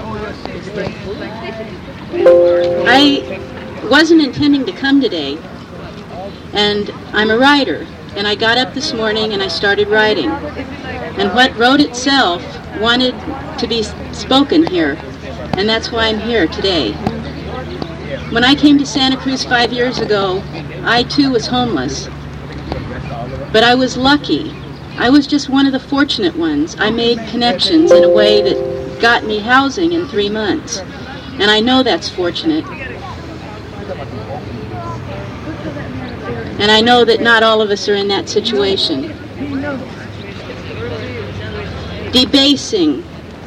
I wasn't intending to come today, and I'm a writer, and I got up this morning and I started writing. And what wrote itself wanted to be spoken here, and that's why I'm here today. When I came to Santa Cruz 5 years ago, I too was homeless. But I was lucky. I was just one of the fortunate ones. I made connections in a way that got me housing in 3 months. And I know that's fortunate. And I know that not all of us are in that situation. Debasing.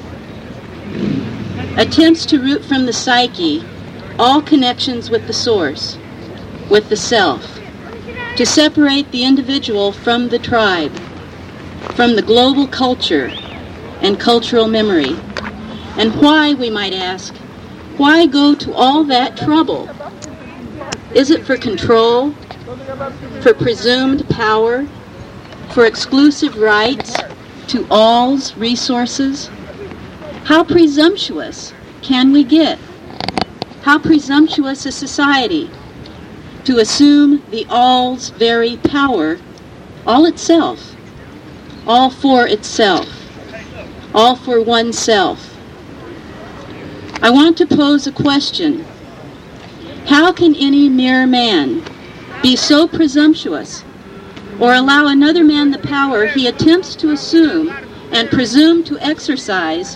Attempts to root from the psyche all connections with the source, with the self. To separate the individual from the tribe, from the global culture and cultural memory. And why, we might ask, why go to all that trouble? Is it for control, for presumed power, for exclusive rights to all's resources? How presumptuous can we get? How presumptuous is society to assume the all's very power, all itself, all for itself, all for oneself? I want to pose a question. How can any mere man be so presumptuous or allow another man the power he attempts to assume and presume to exercise?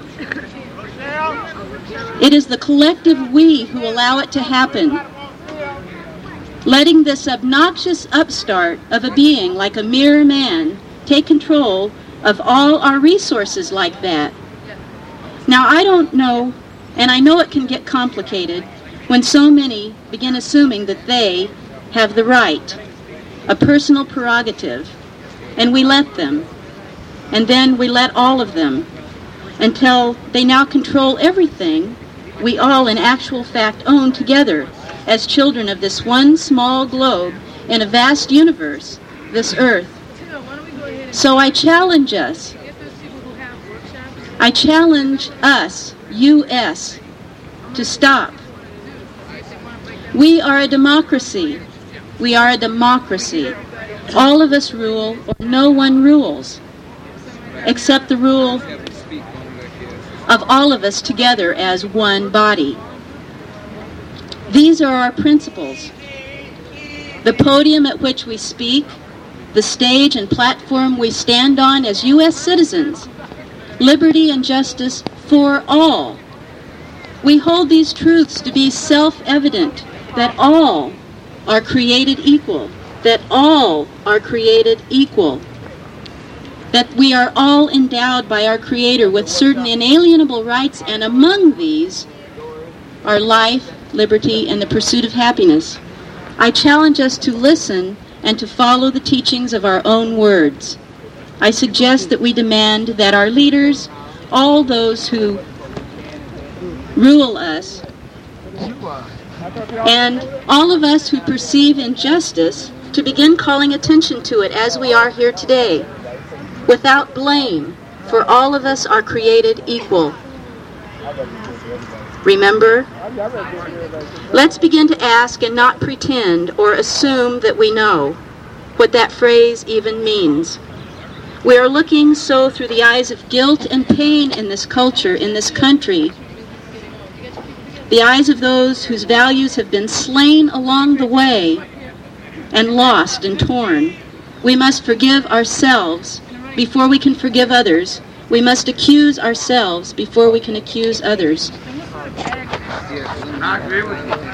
It is the collective we who allow it to happen, letting this obnoxious upstart of a being like a mere man take control of all our resources like that. Now, I don't know, and I know it can get complicated when so many begin assuming that they have the right, a personal prerogative, and we let them, and then we let all of them, until they now control everything we all in actual fact own together as children of this one small globe in a vast universe, this earth. So I challenge us. I challenge us, U.S., to stop. We are a democracy. We are a democracy. All of us rule, or no one rules, except the rule of all of us together as one body. These are our principles. The podium at which we speak, the stage and platform we stand on as U.S. citizens, liberty and justice for all. We hold these truths to be self-evident, that all are created equal, that all are created equal, that we are all endowed by our Creator with certain inalienable rights, and among these are life, liberty, and the pursuit of happiness. I challenge us to listen and to follow the teachings of our own words. I suggest that we demand that our leaders, all those who rule us, and all of us who perceive injustice, to begin calling attention to it as we are here today, without blame, for all of us are created equal. Remember? Let's begin to ask and not pretend or assume that we know what that phrase even means. We are looking so through the eyes of guilt and pain in this culture, in this country, the eyes of those whose values have been slain along the way, and lost and torn. We must forgive ourselves before we can forgive others. We must accuse ourselves before we can accuse others. I agree with you.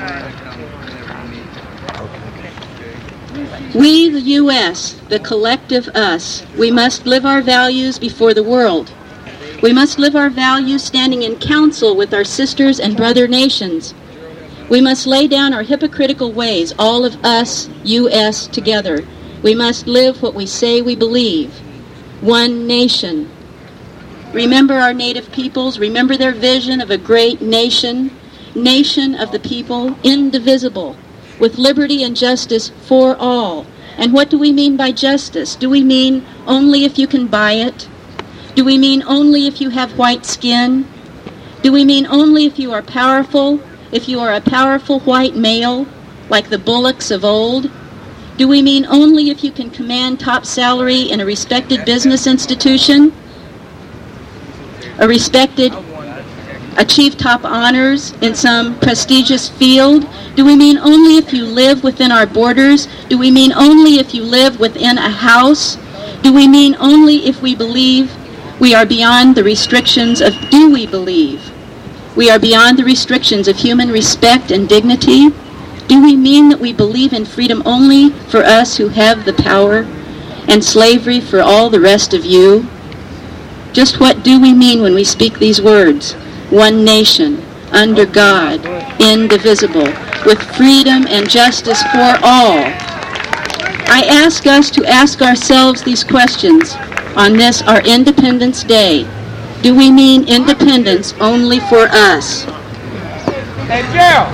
We, the U.S., the collective us, we must live our values before the world. We must live our values standing in council with our sisters and brother nations. We must lay down our hypocritical ways, all of us, U.S., together. We must live what we say we believe. One nation. Remember our native peoples. Remember their vision of a great nation. Nation of the people, indivisible, with liberty and justice for all. And what do we mean by justice? Do we mean only if you can buy it? Do we mean only if you have white skin? Do we mean only if you are powerful? If you are a powerful white male, like the bullocks of old? Do we mean only if you can command top salary in a respected business institution? Achieve top honors in some prestigious field? Do we mean only if you live within our borders? Do we mean only if you live within a house? Do we mean only if we believe we are beyond the restrictions of, do we believe we are beyond the restrictions of human respect and dignity? Do we mean that we believe in freedom only for us who have the power and slavery for all the rest of you? Just what do we mean when we speak these words? One nation, under God, indivisible, with freedom and justice for all. I ask us to ask ourselves these questions on this, our Independence Day. Do we mean independence only for us? Hey, Gerald!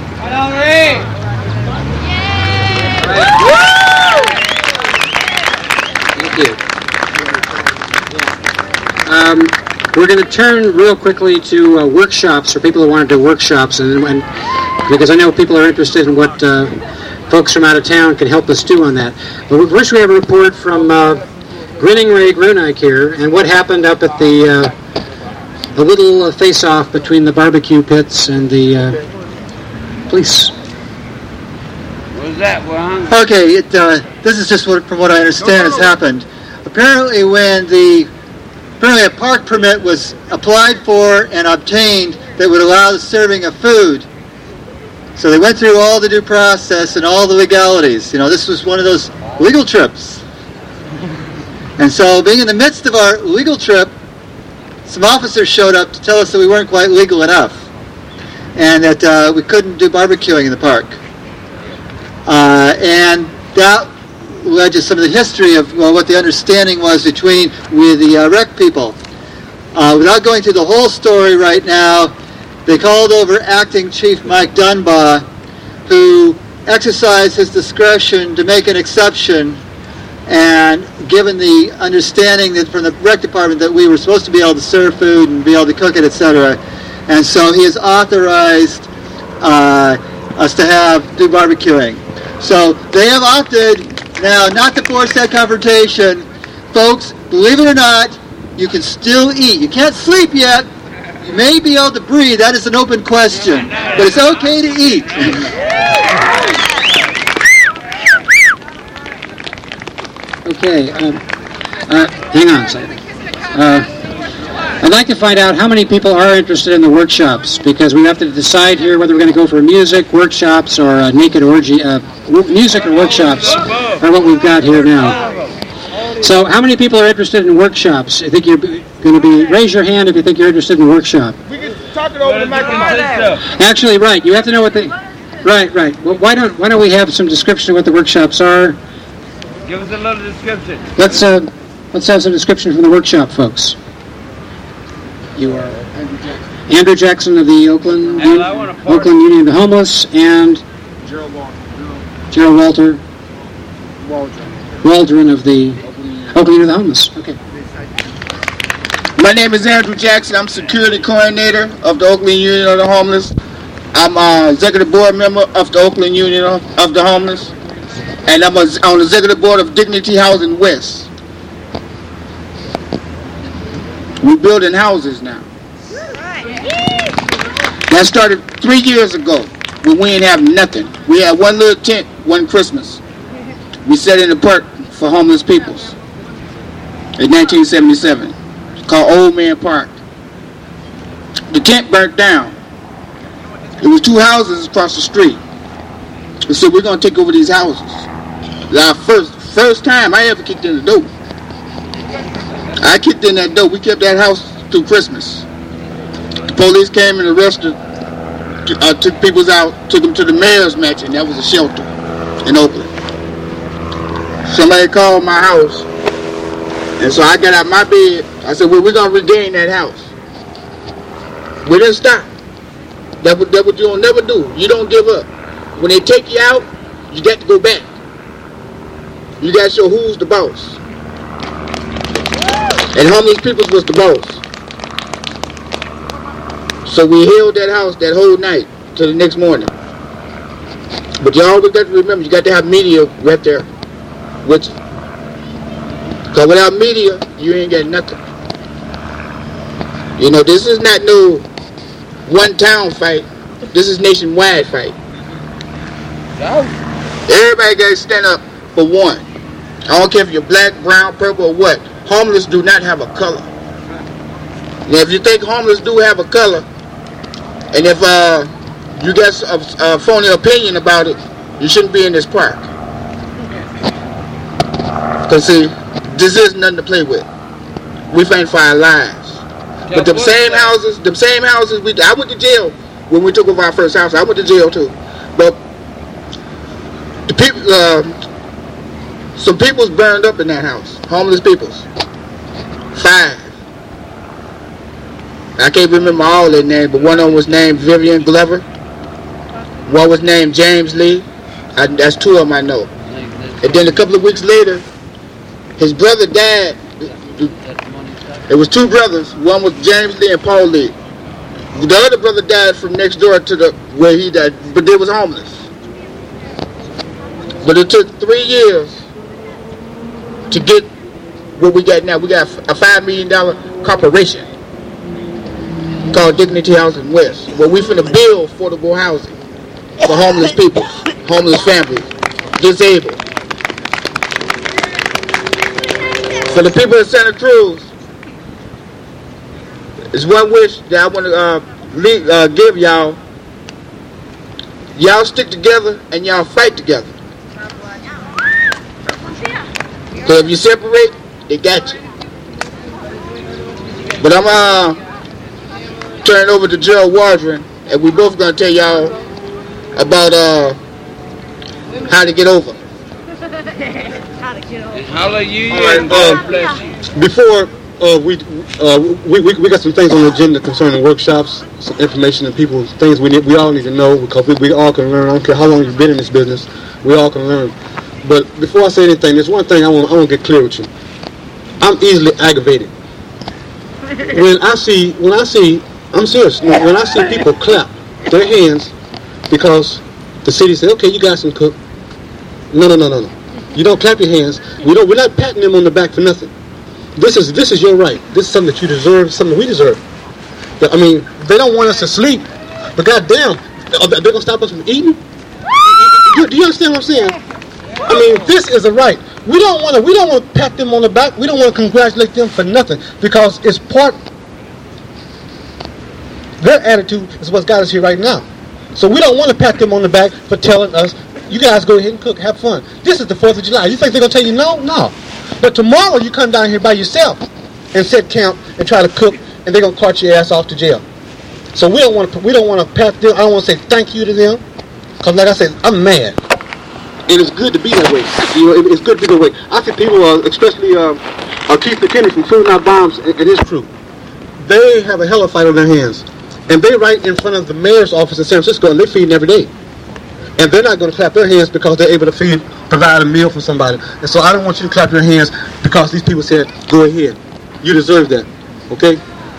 Thank you. We're going to turn real quickly to workshops for people who want to do workshops, and because I know people are interested in what folks from out of town can help us do on that. But first we have a report from Grinning Ray Gruneich here, and what happened up at the little face-off between the barbecue pits and the police. What was that, Ron? Okay, this is just from what I understand has happened. Apparently a park permit was applied for and obtained that would allow the serving of food. So they went through all the due process and all the legalities. You know, this was one of those legal trips. And so being in the midst of our legal trip, some officers showed up to tell us that we weren't quite legal enough and that we couldn't do barbecuing in the park. And that led to some of the history of what the understanding was between the rec people. Without going through the whole story right now, they called over Acting Chief Mike Dunbar, who exercised his discretion to make an exception, and given the understanding that from the rec department that we were supposed to be able to serve food and be able to cook it, etc. And so he has authorized us to do barbecuing. So they have opted now not to force that confrontation. Folks, believe it or not, you can still eat. You can't sleep yet. You may be able to breathe. That is an open question. But it's okay to eat. Okay, hang on a second. I'd like to find out how many people are interested in the workshops, because we have to decide here whether we're going to go for music, workshops, or a naked orgy. Music or workshops are what we've got here now. So how many people are interested in workshops? I think you're going to be, raise your hand if you think you're interested in a workshop. We can talk it over the microphone. Actually, right, you have to know what they, right. Well, why don't we have some description of what the workshops are? Give us a little description. Let's have some description from the workshop folks. You are Andrew Jackson of the Oakland Union of the Homeless, and Gerald Waldron of the Oakland Union of the Homeless. Okay. My name is Andrew Jackson. I'm security coordinator of the Oakland Union of the Homeless. I'm an executive board member of the Oakland Union of the Homeless, and I'm on the executive board of Dignity Housing West. We're building houses now. That started 3 years ago when we didn't have nothing. We had one little tent one Christmas. we set in a park for homeless peoples in 1977. It's called Old Man Park. The tent burnt down. There was 2 houses across the street. We said, we're going to take over these houses. Our first time I ever kicked in the door. I kicked in that door. We kept that house through Christmas. The police came and arrested, took people out, took them to the mayor's mansion. That was a shelter in Oakland. Somebody called my house, and so I got out my bed. I said, well, we're going to regain that house. We didn't stop. That's what you'll never do. You don't give up. When they take you out, you got to go back. You got to show who's the boss. And homeless people was the boss. So we held that house that whole night till the next morning. But you always got to remember, you got to have media right there with you. Because without media, you ain't got nothing. You know, this is not no one town fight. This is nationwide fight. Everybody got to stand up for one. I don't care if you're black, brown, purple, or what. Homeless do not have a color. Now, if you think homeless do have a color, and if you got a phony opinion about it, you shouldn't be in this park. Because, see, this is nothing to play with. We fight for our lives. But them same houses, I went to jail when we took over our first house. I went to jail too. But the people, some people's burned up in that house. Homeless people's. 5. I can't remember all their names, but one of them was named Vivian Glover. One was named James Lee. That's 2 of them I know. And then a couple of weeks later, his brother died. There was 2 brothers. One was James Lee and Paul Lee. The other brother died from next door to where he died, but they was homeless. But it took 3 years to get what we got now. We got a $5 million corporation called Dignity Housing West, where we finna build affordable housing for homeless people, homeless families, disabled. For the people of Santa Cruz, there's one wish that I want to give y'all. Y'all stick together and y'all fight together. Because if you separate, they got you. But I'm turn it over to Gerald Waldron, and we both gonna tell y'all about how to get over. Hallelujah. God bless you. Before we got some things on the agenda concerning workshops, some information and people, things we all need to know, because we all can learn. I don't care how long you've been in this business, we all can learn. But before I say anything, there's one thing I want to get clear with you. I'm easily aggravated. When I see, I'm serious. When I see people clap their hands because the city said, okay, you guys can cook. No. You don't clap your hands. We're not patting them on the back for nothing. This is your right. This is something that you deserve, something we deserve. I mean, they don't want us to sleep, but goddamn, they're gonna stop us from eating? Do you understand what I'm saying? I mean, this is a right. We don't want to pat them on the back. We don't want to congratulate them for nothing, because it's part. Their attitude is what's got us here right now. So we don't want to pat them on the back for telling us, you guys go ahead and cook, have fun. This is the 4th of July. You think they're going to tell you no? No. But tomorrow you come down here by yourself and set camp and try to cook, and they're going to cart your ass off to jail. So we don't want to pat them. I don't want to say thank you to them, because like I said, I'm mad. And it's good to be that way. You know, it's good to be that way. I think people, especially Keith McKinney from Food Not Bombs and his crew, they have a hell of a fight on their hands. And they right in front of the mayor's office in San Francisco, and they're feeding every day. And they're not going to clap their hands because they're able to provide a meal for somebody. And so I don't want you to clap your hands because these people said, go ahead. You deserve that. Okay?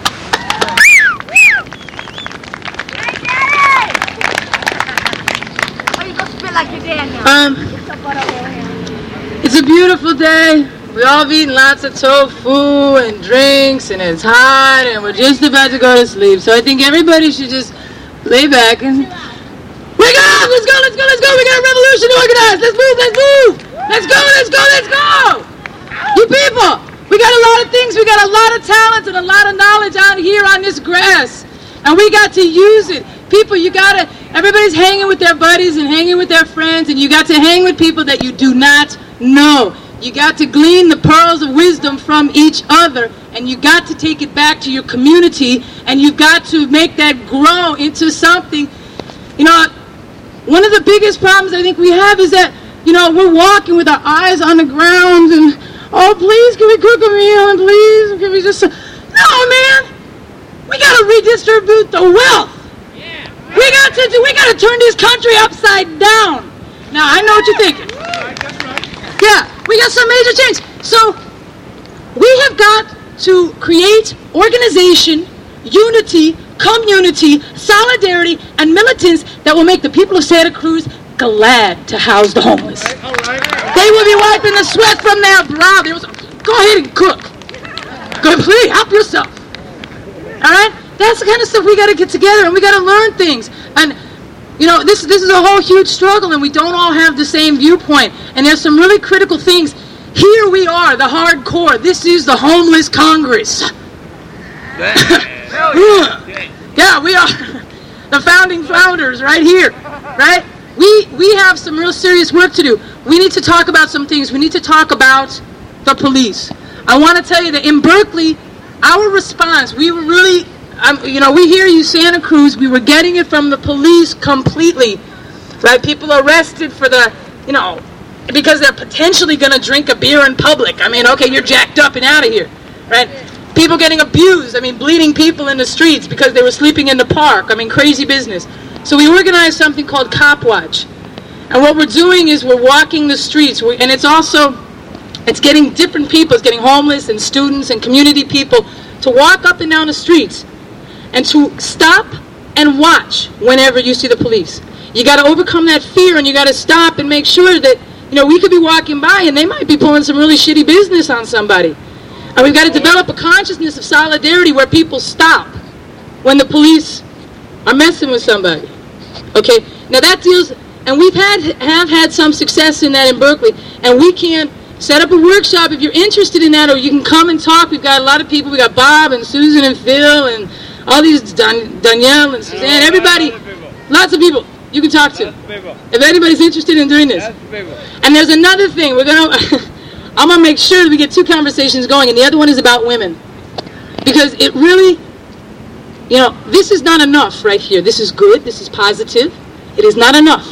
It's a beautiful day. We all eating lots of tofu and drinks, and it's hot, and we're just about to go to sleep. So I think everybody should just lay back and wake up! Let's go! We got a revolution to organize! Let's move! Let's go, let's go, let's go! You people, we got a lot of things, we got a lot of talent and a lot of knowledge out here on this grass. And we got to use it. People, everybody's hanging with their buddies and hanging with their friends, and you got to hang with people that you do not know. You got to glean the pearls of wisdom from each other, and you got to take it back to your community, and you've got to make that grow into something. You know, one of the biggest problems I think we have is that, you know, we're walking with our eyes on the ground, and, oh, please, can we cook a meal, and please, can we just... No, man! We got to redistribute the wealth. Yeah. We got to turn this country upside down. Now, I know what you're thinking. Yeah, we got some major change. So, we have got to create organization, unity, community, solidarity, and militants that will make the people of Santa Cruz glad to house the homeless. All right. They will be wiping the sweat from their brow. Go ahead and cook. Go, please, help yourself. All right? That's the kind of stuff we got to get together, and we got to learn things. And, you know, this is a whole huge struggle, and we don't all have the same viewpoint. And there's some really critical things. Here we are, the hardcore. This is the Homeless Congress. Yeah, we are the founding founders right here, right? We have some real serious work to do. We need to talk about some things. We need to talk about the police. I want to tell you that in Berkeley, our response, we were really, you know, we hear you, Santa Cruz, we were getting it from the police completely, right? People arrested for the, you know, because they're potentially going to drink a beer in public. I mean, okay, you're jacked up and out of here, right? People getting abused, I mean, bleeding people in the streets because they were sleeping in the park. I mean, crazy business. So we organized something called Cop Watch. And what we're doing is we're walking the streets, and it's getting different people, it's getting homeless and students and community people to walk up and down the streets and to stop and watch whenever you see the police. You got to overcome that fear, and you got to stop and make sure that, you know, we could be walking by and they might be pulling some really shitty business on somebody. And we've got to develop a consciousness of solidarity where people stop when the police are messing with somebody. Okay, now that deals, and we've have had some success in that in Berkeley, and we can set up a workshop if you're interested in that, or you can come and talk. We've got a lot of people. We got Bob and Susan and Phil and all these, Danielle and Suzanne, everybody, lots of people you can talk to if anybody's interested in doing this. And there's another thing I'm gonna make sure that we get two conversations going, and the other one is about women, because it really, you know, this is not enough right here. This is good. This is positive. It is not enough.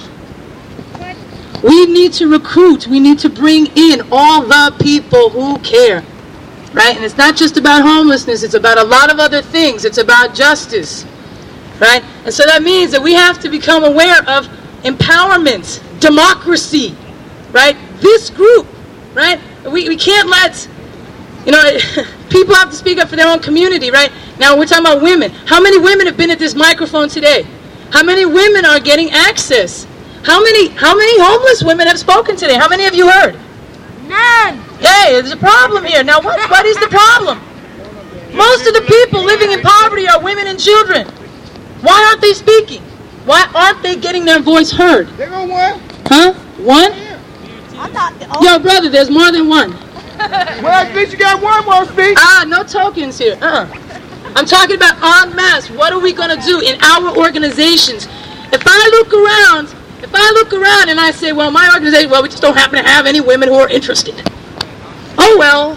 We need to recruit. We need to bring in all the people who care, right? And it's not just about homelessness. It's about a lot of other things. It's about justice, right? And so that means that we have to become aware of empowerment, democracy, right? This group, right? We can't let, you know, people have to speak up for their own community, right? Now we're talking about women. How many women have been at this microphone today? How many women are getting access? How many homeless women have spoken today? How many have you heard? None. Hey, there's a problem here. Now what is the problem? Most of the people living in poverty are women and children. Why aren't they speaking? Why aren't they getting their voice heard? They got one. Huh? One? Yo, brother, there's more than one. Well, at least you got one more speak. No tokens here. I'm talking about en masse. What are we going to do in our organizations? If I look around and I say, well, my organization, well, we just don't happen to have any women who are interested. Oh, well.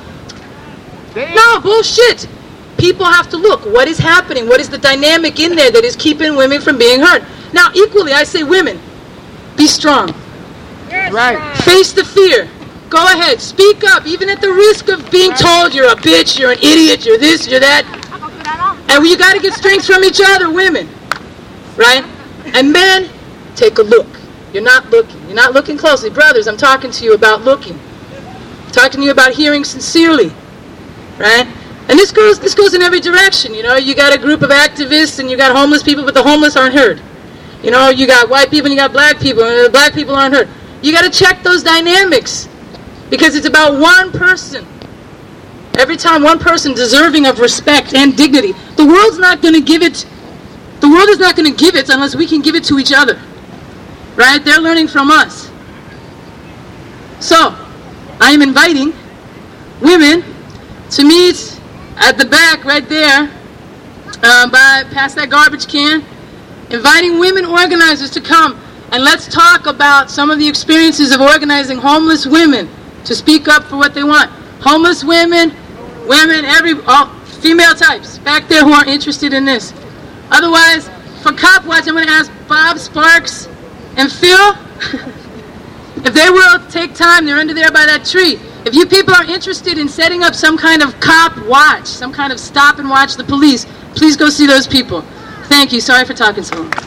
No, bullshit. People have to look. What is happening? What is the dynamic in there that is keeping women from being heard? Now, equally, I say women, be strong. Right. Face the fear. Go ahead. Speak up, even at the risk of being told you're a bitch, you're an idiot, you're this, you're that. And you got to get strength from each other, women. Right? And men, take a look. You're not looking. You're not looking closely. Brothers, I'm talking to you about looking. I'm talking to you about hearing sincerely. Right? And this goes in every direction. You know, you got a group of activists and you got homeless people, but the homeless aren't heard. You know, you got white people and you got black people, and the black people aren't heard. You got to check those dynamics, because it's about one person. Every time one person deserving of respect and dignity, the world's not going to give it. The world is not going to give it unless we can give it to each other. Right? They're learning from us. So, I am inviting women to meet at the back right there, past that garbage can, inviting women organizers to come and let's talk about some of the experiences of organizing homeless women to speak up for what they want. Homeless women, all female types back there who are interested in this. Otherwise, for Cop Watch, I'm going to ask Bob, Sparks, and Phil if they will take time. They're under there by that tree. If you people are interested in setting up some kind of cop watch, some kind of stop and watch the police, please go see those people. Thank you. Sorry for talking so long.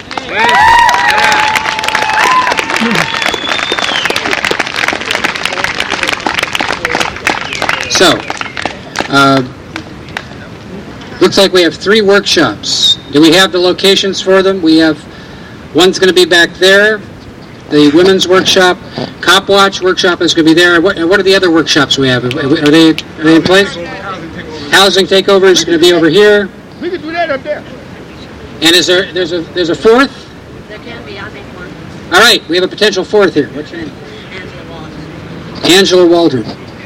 So, looks like we have 3 workshops. Do we have the locations for them? We have, one's going to be back there, the women's workshop. Cop Watch workshop is going to be there. What are the other workshops we have? Are they in place? Housing Takeover is going to be over here. We can do that up there. And there's a 4th? There can be. I'll make one. All right, we have a potential 4th here. What's your name? Angela Waldron.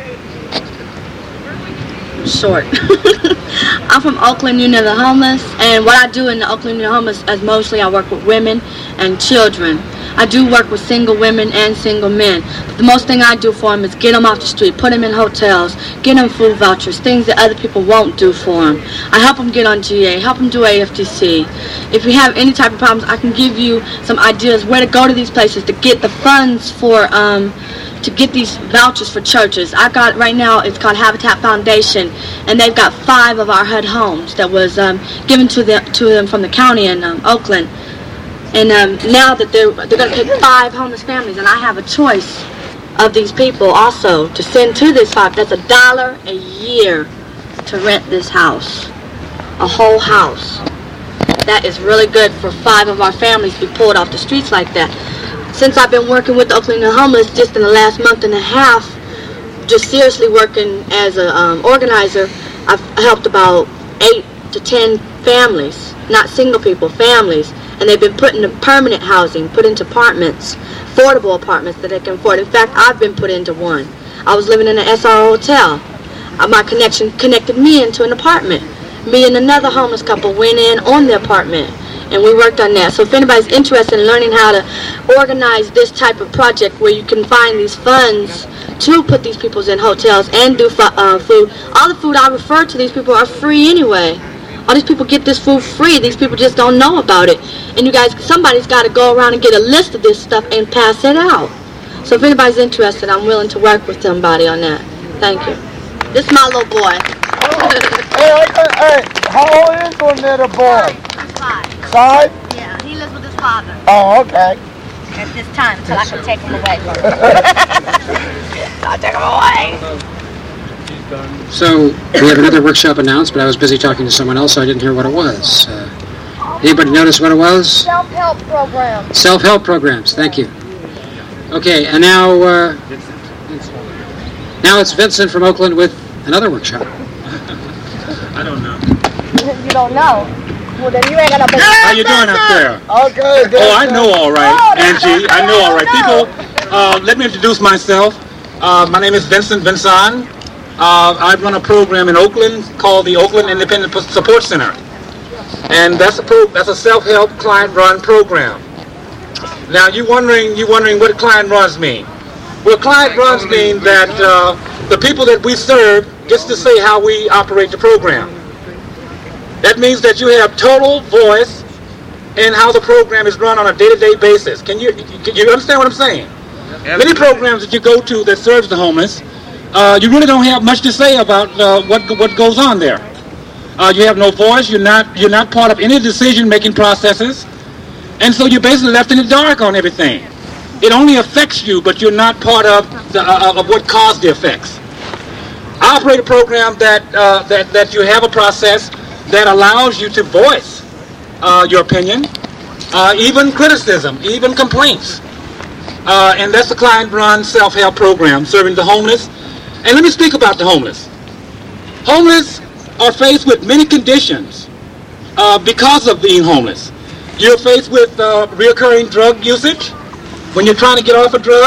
Short. I'm from Oakland Union of the Homeless, and what I do in the Oakland Union of the Homeless is mostly I work with women and children. I do work with single women and single men, but the most thing I do for them is get them off the street, put them in hotels, get them food vouchers, things that other people won't do for them. I help them get on GA, help them do AFDC. If you have any type of problems, I can give you some ideas where to go to these places to get the funds for to get these vouchers for churches. I got right now, it's called Habitat Foundation, and they've got 5 of our HUD homes that was given to them from the county in Oakland. And now that they're going to pick 5 homeless families, and I have a choice of these people also to send to this 5. That's $1 a year to rent this house, a whole house. That is really good for 5 of our families to be pulled off the streets like that. Since I've been working with the Oakland Union of the Homeless, just in the last month and a half, just seriously working as an organizer, I've helped about 8 to 10 families, not single people, families, and they've been put into permanent housing, put into apartments, affordable apartments that they can afford. In fact, I've been put into one. I was living in an SRO hotel. My connection connected me into an apartment. Me and another homeless couple went in on the apartment, and we worked on that. So if anybody's interested in learning how to organize this type of project where you can find these funds to put these people in hotels and do food, all the food I refer to these people are free anyway. All these people get this food free. These people just don't know about it. And you guys, somebody's got to go around and get a list of this stuff and pass it out. So if anybody's interested, I'm willing to work with somebody on that. Thank you. This is my little boy. Hey, how old is your little boy? 5. 5? Yeah, he lives with his father. Oh, okay. At this time, until I can take him away from him. I'll take him away. So we have another workshop announced, but I was busy talking to someone else, so I didn't hear what it was. Anybody notice what it was? Self-help programs. Self-help programs. Thank you. Okay, and now it's Vincent from Oakland with another workshop. I don't know. You don't know? Well, then you ain't gonna be. How you doing up there? Okay. Oh, I know all right, Angie. I know all right. People, let me introduce myself. My name is Vincent Vincent. I run a program in Oakland called the Oakland Independent Support Center, and that's a self-help client-run program. Now you're wondering what client runs mean? Well, client runs mean that the people that we serve gets to say how we operate the program. That means that you have total voice in how the program is run on a day-to-day basis. Can you understand what I'm saying? Many programs that you go to that serves the homeless, you really don't have much to say about what goes on there. You have no voice. You're not part of any decision-making processes, and so you're basically left in the dark on everything. It only affects you, but you're not part of what caused the effects. I operate a program that you have a process that allows you to voice your opinion, even criticism, even complaints, and that's a client-run self-help program serving the homeless. And let me speak about the homeless. Homeless are faced with many conditions because of being homeless. You're faced with reoccurring drug usage when you're trying to get off of drugs.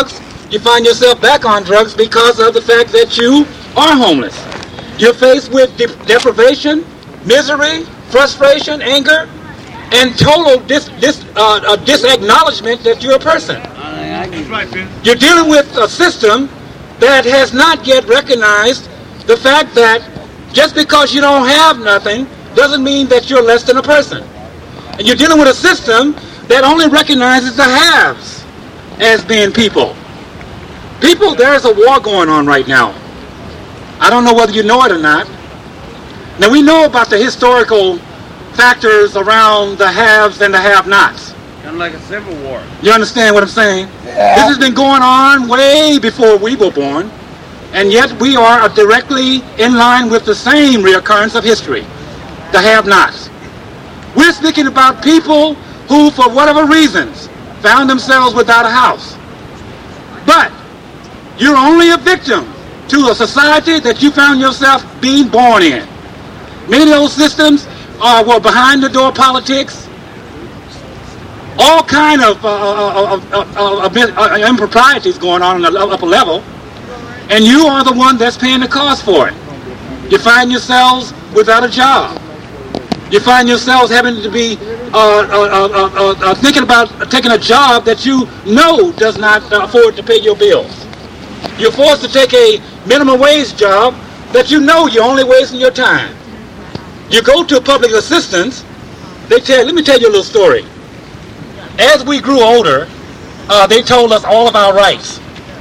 you find yourself back on drugs because of the fact that you are homeless. You're faced with deprivation, misery, frustration, anger, and total disacknowledgement that you're a person. You're dealing with a system that has not yet recognized the fact that just because you don't have nothing doesn't mean that you're less than a person. And you're dealing with a system that only recognizes the haves as being people. People, there is a war going on right now. I don't know whether you know it or not. Now, we know about the historical factors around the haves and the have-nots. Kind of like a civil war. You understand what I'm saying? Yeah. This has been going on way before we were born, and yet we are directly in line with the same reoccurrence of history, the have-nots. We're speaking about people who, for whatever reasons, found themselves without a house. But you're only a victim to a society that you found yourself being born in. Many of those systems were behind-the-door politics, all kind of improprieties going on the upper level, and you are the one that's paying the cost for it. You find yourselves without a job. You find yourselves having to be thinking about taking a job that you know does not afford to pay your bills. You're forced to take a minimum wage job that you know you're only wasting your time. You go to public assistance, let me tell you a little story. As we grew older, they told us all of our rights.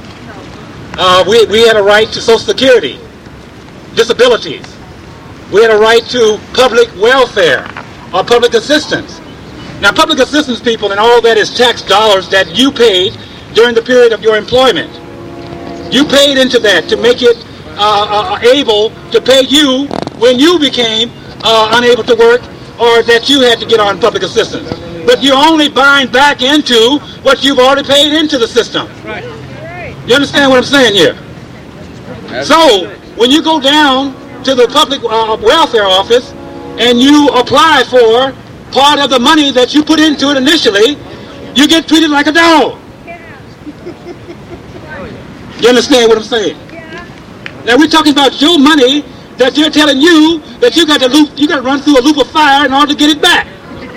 We had a right to Social Security, disabilities. We had a right to public welfare or public assistance. Now, public assistance, people, and all that is tax dollars that you paid during the period of your employment. You paid into that to make it able to pay you when you became unable to work or that you had to get on public assistance. But you're only buying back into what you've already paid into the system. You understand what I'm saying here? So, when you go down to the public welfare office and you apply for part of the money that you put into it initially, you get treated like a dog. You understand what I'm saying? Now we're talking about your money that they're telling you that you got to run through a loop of fire in order to get it back.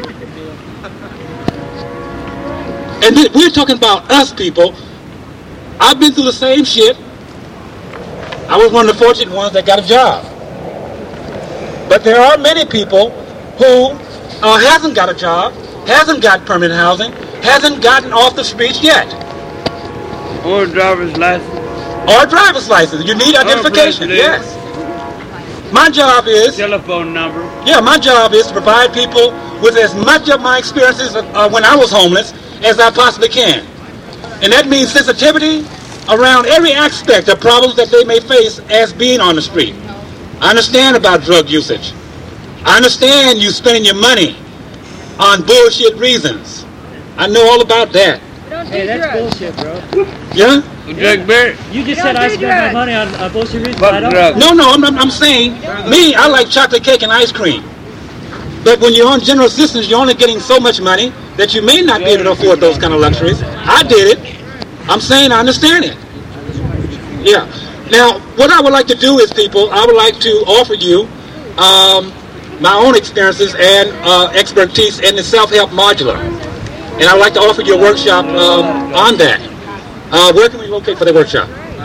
And we're talking about us people. I've been through the same shit. I was one of the fortunate ones that got a job. But there are many people who hasn't got a job, hasn't got permanent housing, hasn't gotten off the streets yet. Or a driver's license. Or a driver's license. You need identification, yes. My job is... Telephone number. Yeah, my job is to provide people with as much of my experiences when I was homeless as I possibly can. And that means sensitivity around every aspect of problems that they may face as being on the street. I understand about drug usage. I understand you spending your money on bullshit reasons. I know all about that. Hey, that's bullshit, bro. Yeah? You just said I spend my money on bullshit reasons. No, I'm saying, me, I like chocolate cake and ice cream. But when you're on general assistance, you're only getting so much money that you may not be able to afford those kind of luxuries. I did it. I'm saying I understand it. Yeah. Now, what I would like to do is, people, I would like to offer you my own experiences and expertise in the self-help modular. And I'd like to offer you a workshop on that. Where can we locate for the workshop?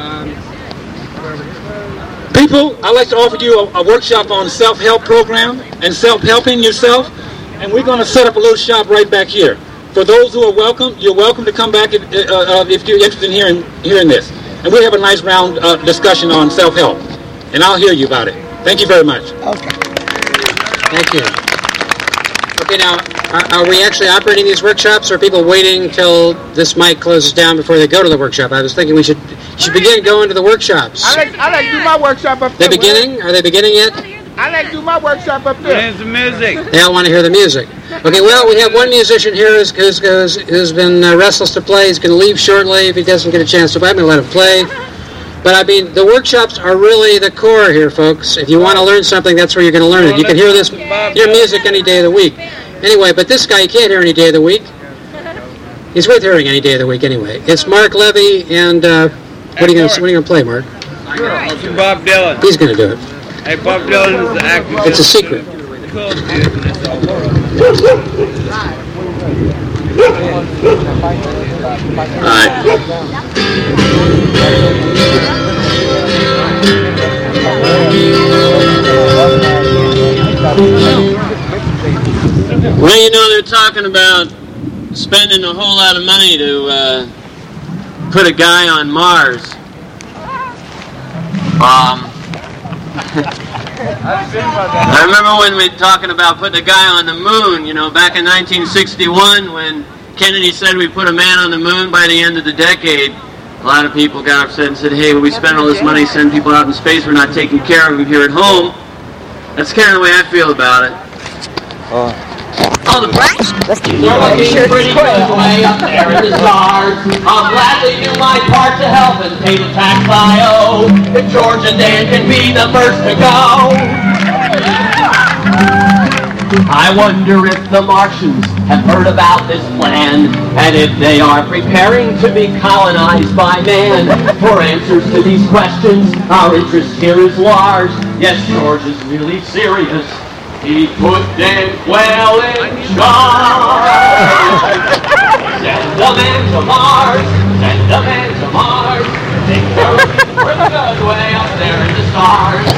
People, I'd like to offer you a workshop on self-help program and self-helping yourself. And we're going to set up a little shop right back here. For those who are welcome, you're welcome to come back if you're interested in hearing this. And we'll have a nice round discussion on self-help. And I'll hear you about it. Thank you very much. Okay. Thank you. Okay, now, are we actually operating these workshops, or are people waiting until this mic closes down before they go to the workshop? I was thinking we should begin going to the workshops. I like to do my workshop up there. They beginning? Are they beginning yet? I like to do my workshop up there. Here's the music. They all want to hear the music. Okay, well, we have one musician here who's been restless to play. He's going to leave shortly if he doesn't get a chance to play. I'm going to let him play. But, I mean, the workshops are really the core here, folks. If you want to learn something, that's where you're going to learn it. You can hear music any day of the week. Anyway, but this guy you can't hear any day of the week. He's worth hearing any day of the week anyway. It's Mark Levy, and what are you going to play, Mark? Bob Dylan. He's going to do it. Hey, Bob Dylan is the actor. It's a secret. Well, you know, they're talking about spending a whole lot of money to put a guy on Mars. I remember when we were talking about putting a guy on the moon, you know, back in 1961 when Kennedy said we put a man on the moon by the end of the decade. A lot of people got upset and said, hey, we spend all this money sending people out in space, we're not taking care of them here at home. That's kind of the way I feel about it. Oh, the blacks? You're looking pretty good way up there in the stars. I'll gladly do my part to help and pay the tax I owe. If George and Dan can be the first to go. I wonder if the Martians have heard about this plan, and if they are preparing to be colonized by man. For answers to these questions, our interest here is large. Yes, George is really serious. He put Dan Quayle in charge. Send a man to Mars. Send a man to Mars. Think they're pretty good way up there in the stars.